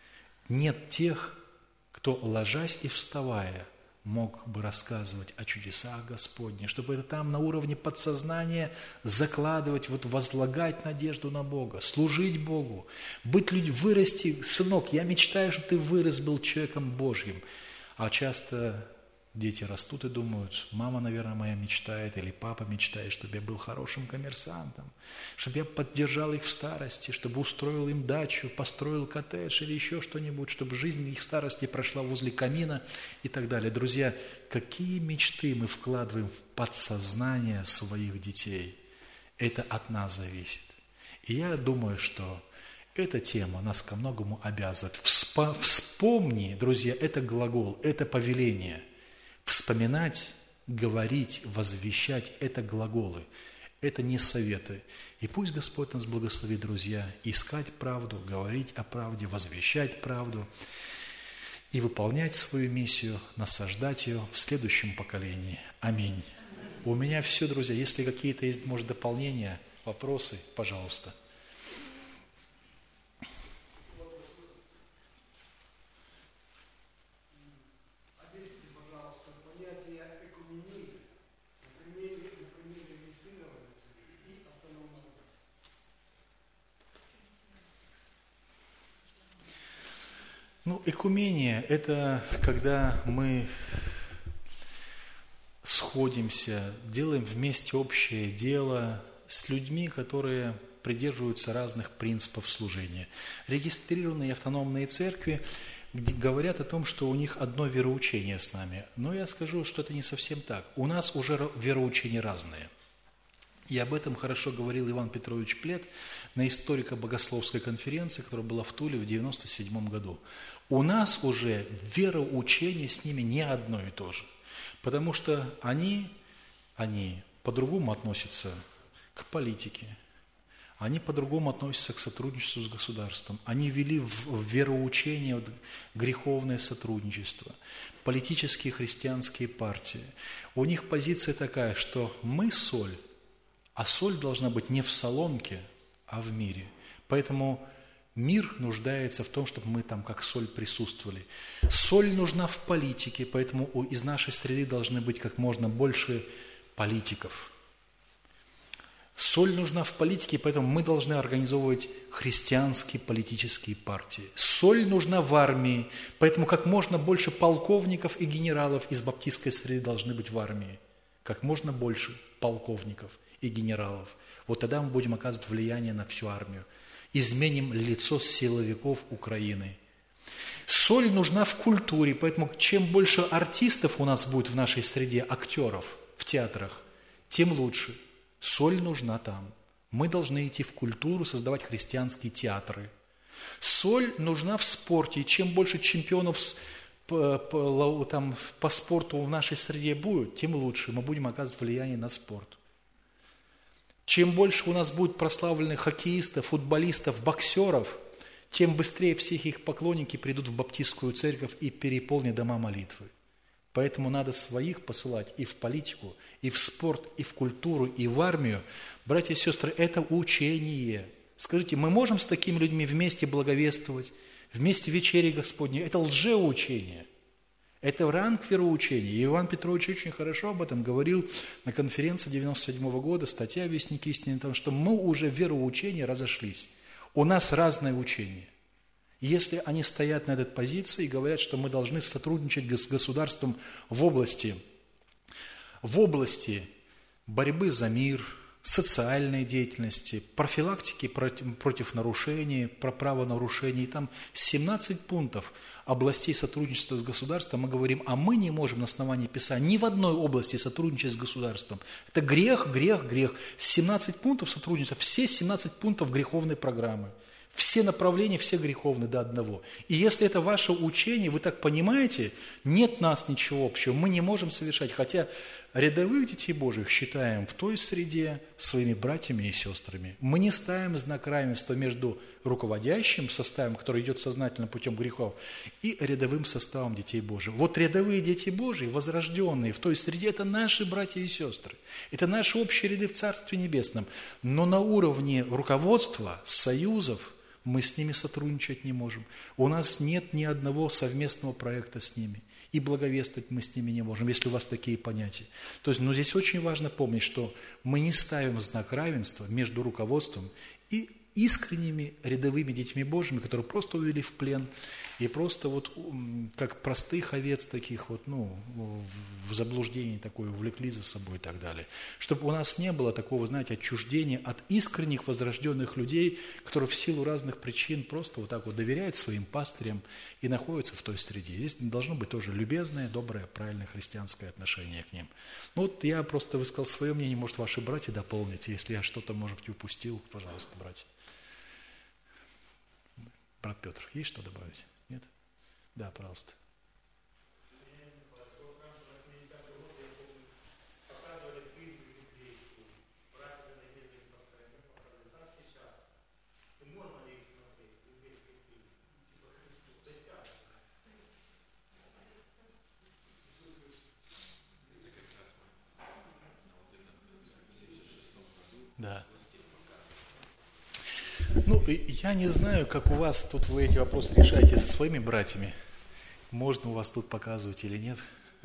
Нет тех, кто, ложась и вставая, мог бы рассказывать о чудесах Господних, чтобы это там на уровне подсознания закладывать, возлагать надежду на Бога, служить Богу, быть людьми, вырасти. Сынок, я мечтаю, чтобы ты вырос, был человеком Божьим. А часто дети растут и думают, мама, наверное, моя мечтает, или папа мечтает, чтобы я был хорошим коммерсантом, чтобы я поддержал их в старости, чтобы устроил им дачу, построил коттедж или еще что-нибудь, чтобы жизнь их в старости прошла возле камина и так далее. Друзья, какие мечты мы вкладываем в подсознание своих детей, это от нас зависит. И я думаю, что эта тема нас ко многому обязывает. Вспомни, друзья, это глагол, это повеление. Вспоминать, говорить, возвещать – это глаголы, это не советы. И пусть Господь нас благословит, друзья, искать правду, говорить о правде, возвещать правду и выполнять свою миссию, насаждать ее в следующем поколении. Аминь. У меня все, друзья. Если какие-то есть, может, дополнения, вопросы, пожалуйста. Экумения – это когда мы сходимся, делаем вместе общее дело с людьми, которые придерживаются разных принципов служения. Регистрированные автономные церкви говорят о том, что у них одно вероучение с нами. Но я скажу, что это не совсем так. У нас уже вероучения разные. И об этом хорошо говорил Иван Петрович Плет на историко-богословской конференции, которая была в Туле в 1997 году. У нас уже вероучение с ними не одно и то же, потому что они по-другому относятся к политике, они по-другому относятся к сотрудничеству с государством. Они ввели в вероучение греховное сотрудничество, политические христианские партии. У них позиция такая, что мы соль, а соль должна быть не в солонке, а в мире. Поэтому мир нуждается в том, чтобы мы там как соль присутствовали. Соль нужна в политике, поэтому из нашей среды должны быть как можно больше политиков. Соль нужна в политике, поэтому мы должны организовывать христианские политические партии. Соль нужна в армии, поэтому как можно больше полковников и генералов из баптистской среды должны быть в армии. Как можно больше полковников и генералов. Вот тогда мы будем оказывать влияние на всю армию. Изменим лицо силовиков Украины. Соль нужна в культуре, поэтому чем больше артистов у нас будет в нашей среде, актеров в театрах, тем лучше. Соль нужна там. Мы должны идти в культуру, создавать христианские театры. Соль нужна в спорте. И чем больше чемпионов по спорту в нашей среде будет, тем лучше. Мы будем оказывать влияние на спорт. Чем больше у нас будет прославленных хоккеистов, футболистов, боксеров, тем быстрее все их поклонники придут в баптистскую церковь и переполнят дома молитвы. Поэтому надо своих посылать и в политику, и в спорт, и в культуру, и в армию. Братья и сестры, это учение. Скажите, мы можем с такими людьми вместе благовествовать, вместе вечери Господней? Это лжеучение. Это ранг вероучения. И Иван Петрович очень хорошо об этом говорил на конференции 1997 года, статья «Вестник истины», о том, что мы уже в вероучении разошлись. У нас разное учение. Если они стоят на этой позиции и говорят, что мы должны сотрудничать с государством в области борьбы за мир, социальной деятельности, профилактики против нарушений, правонарушений, там 17 пунктов областей сотрудничества с государством, мы говорим, а мы не можем на основании Писания ни в одной области сотрудничать с государством. Это грех, грех, грех. 17 пунктов сотрудничества, все 17 пунктов греховной программы. Все направления, все греховны до одного. И если это ваше учение, вы так понимаете, нет нас ничего общего, мы не можем совершать. Хотя рядовых детей Божьих считаем в той среде своими братьями и сестрами. Мы не ставим знак равенства между руководящим составом, который идет сознательно путем грехов, и рядовым составом детей Божьих. Вот рядовые дети Божьи, возрожденные в той среде, это наши братья и сестры. Это наши общие ряды в Царстве Небесном. Но на уровне руководства, союзов, мы с ними сотрудничать не можем. У нас нет ни одного совместного проекта с ними. И благовествовать мы с ними не можем, если у вас такие понятия. То есть, здесь очень важно помнить, что мы не ставим знак равенства между руководством и искренними рядовыми детьми Божьими, которые просто увели в плен и просто вот как простых овец таких вот, в заблуждении такое увлекли за собой и так далее. Чтобы у нас не было такого, знаете, отчуждения от искренних возрожденных людей, которые в силу разных причин просто вот так вот доверяют своим пастырям и находятся в той среде. Здесь должно быть тоже любезное, доброе, правильное христианское отношение к ним. Я просто высказал свое мнение, может, ваши братья дополните, если я что-то, может быть, упустил, пожалуйста, братья. Брат Петр, есть что добавить? Нет? Да, пожалуйста. Да. Я не знаю, как у вас тут вы эти вопросы решаете со своими братьями. Можно у вас тут показывать или нет.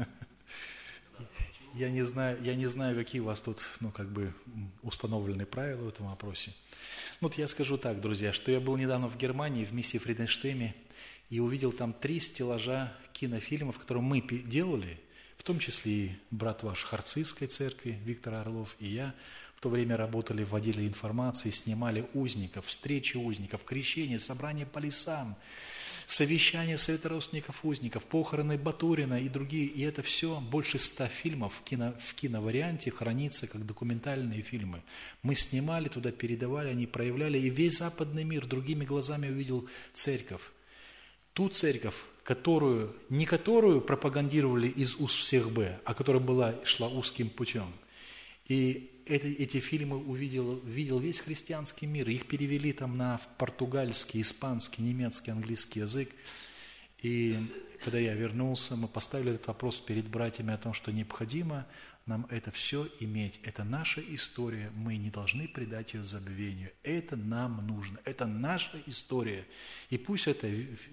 Я не знаю, какие у вас тут, установлены правила в этом вопросе. Я скажу так, друзья, что я был недавно в Германии, в миссии Фриденштейме, и увидел там 3 стеллажа кинофильмов, которые мы делали, в том числе и брат ваш Харцизской церкви, Виктор Орлов, и я в то время работали, вводили информации, снимали узников, встречи узников, крещение, собрание по лесам. совещание Совета родственников узников, похороны Батурина и другие. И это все, больше 100 фильмов в киноварианте хранится как документальные фильмы. Мы снимали туда, передавали, они проявляли, и весь западный мир другими глазами увидел церковь. Ту церковь, не которую пропагандировали из уст всех Б, а которая шла узким путем. И эти фильмы видел весь христианский мир. Их перевели там на португальский, испанский, немецкий, английский язык. И когда я вернулся, мы поставили этот вопрос перед братьями о том, что необходимо нам это все иметь. Это наша история, мы не должны предать ее забвению. Это нам нужно, это наша история. И пусть это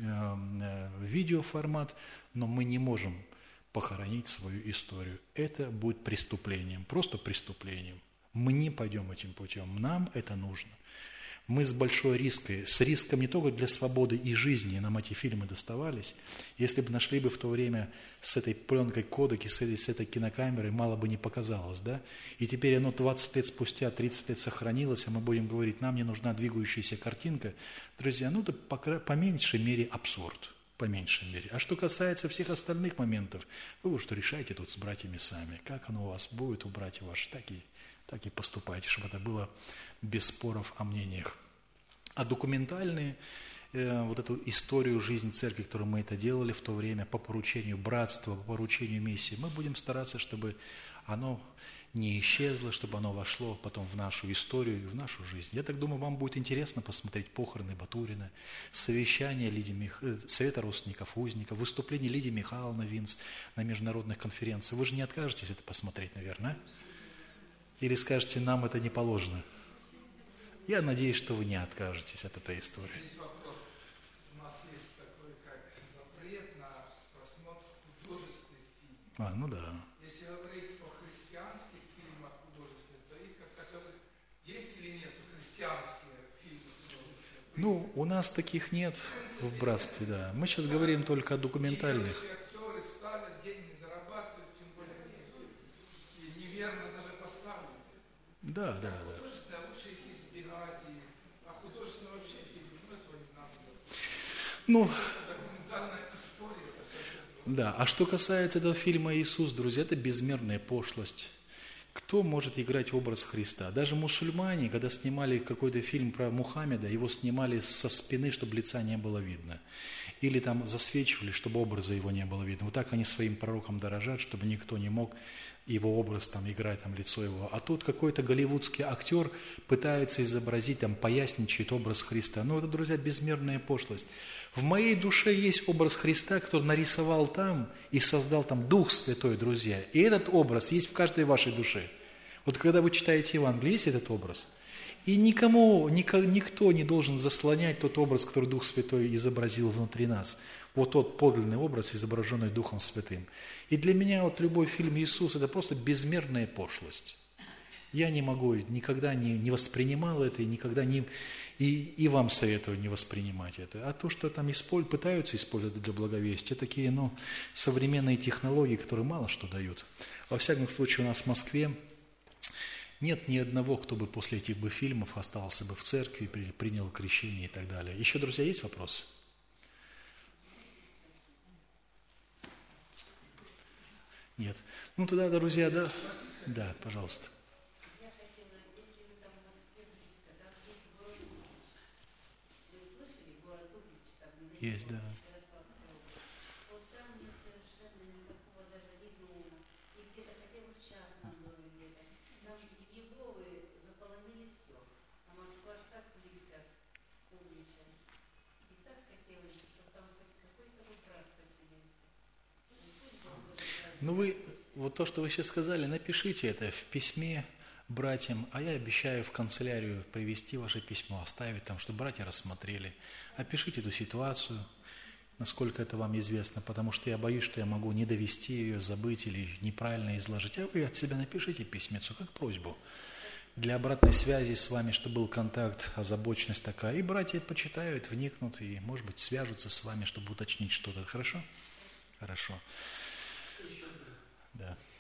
видеоформат, но мы не можем похоронить свою историю. Это будет преступлением, просто преступлением. Мы не пойдем этим путем, нам это нужно. Мы с риском не только для свободы и жизни нам эти фильмы доставались. Если бы нашли бы в то время с этой пленкой кодеки, с этой кинокамерой, мало бы не показалось, да? И теперь оно 20 лет спустя, 30 лет сохранилось, а мы будем говорить, нам не нужна двигающаяся картинка. Друзья, это по меньшей мере абсурд. По меньшей мере. А что касается всех остальных моментов, вы уж решайте тут с братьями сами. Как оно у вас будет, у братьев ваших, так и поступайте, чтобы это было без споров о мнениях. А документальные, эту историю жизни церкви, которую мы это делали в то время, по поручению братства, по поручению миссии, мы будем стараться, чтобы оно не исчезло, чтобы оно вошло потом в нашу историю и в нашу жизнь. Я так думаю, вам будет интересно посмотреть похороны Батурина, совещание Совета родственников узников, выступление Лидии Михайловны Винц на международных конференциях. Вы же не откажетесь это посмотреть, наверное, Или скажете, нам это не положено? Я надеюсь, что вы не откажетесь от этой истории. Здесь вопрос. У нас есть такой, как запрет на просмотр художественных фильмов. Да. Если говорить о христианских фильмах художественных, то их как таковых есть или нет христианские фильмы художественные? У нас таких нет в братстве, да. Мы сейчас говорим только о документальных. Актеры ставят, деньги зарабатывают, тем более и неверно даже поставлены. Да. Художественное лучше их избегать, а художественное вообще фильмы, этого не надо. Документальная история. Да, а что касается этого фильма «Иисус», друзья, это безмерная пошлость. Кто может играть образ Христа? Даже мусульмане, когда снимали какой-то фильм про Мухаммеда, его снимали со спины, чтобы лица не было видно. Или там засвечивали, чтобы образа его не было видно. Вот так они своим пророком дорожат, чтобы никто не мог его образ там играть, там лицо его. А тут какой-то голливудский актер пытается изобразить, там поясничает образ Христа. Это, друзья, безмерная пошлость. В моей душе есть образ Христа, который нарисовал там и создал там Дух Святой, друзья. И этот образ есть в каждой вашей душе. Вот когда вы читаете Евангелие, есть этот образ. И никто не должен заслонять тот образ, который Дух Святой изобразил внутри нас. Вот тот подлинный образ, изображенный Духом Святым. И для меня любой фильм «Иисус» – это просто безмерная пошлость. Я не могу, никогда не воспринимал это, и никогда не... И вам советую не воспринимать это. А то, что там пытаются использовать для благовестия, такие, современные технологии, которые мало что дают. Во всяком случае, у нас в Москве нет ни одного, кто бы после этих фильмов остался бы в церкви, принял крещение и так далее. Еще, друзья, есть вопросы? Нет. Тогда, друзья, да, пожалуйста. Есть, да. Вот там нет совершенно никакого даже региона. И где-то хотя бы в частном доме где-то. Там Иеговы заполонили все. А Москва ж так близко к Угличам. И так хотелось, чтобы там хоть какой-то брат поселился. Вы, то, что вы сейчас сказали, напишите это в письме братьям, а я обещаю в канцелярию привести ваше письмо, оставить там, чтобы братья рассмотрели. Опишите эту ситуацию, насколько это вам известно, потому что я боюсь, что я могу не довести ее, забыть или неправильно изложить. А вы от себя напишите письмецу, как просьбу, для обратной связи с вами, чтобы был контакт, озабоченность такая. И братья почитают, вникнут и, может быть, свяжутся с вами, чтобы уточнить что-то. Хорошо? Хорошо. Да.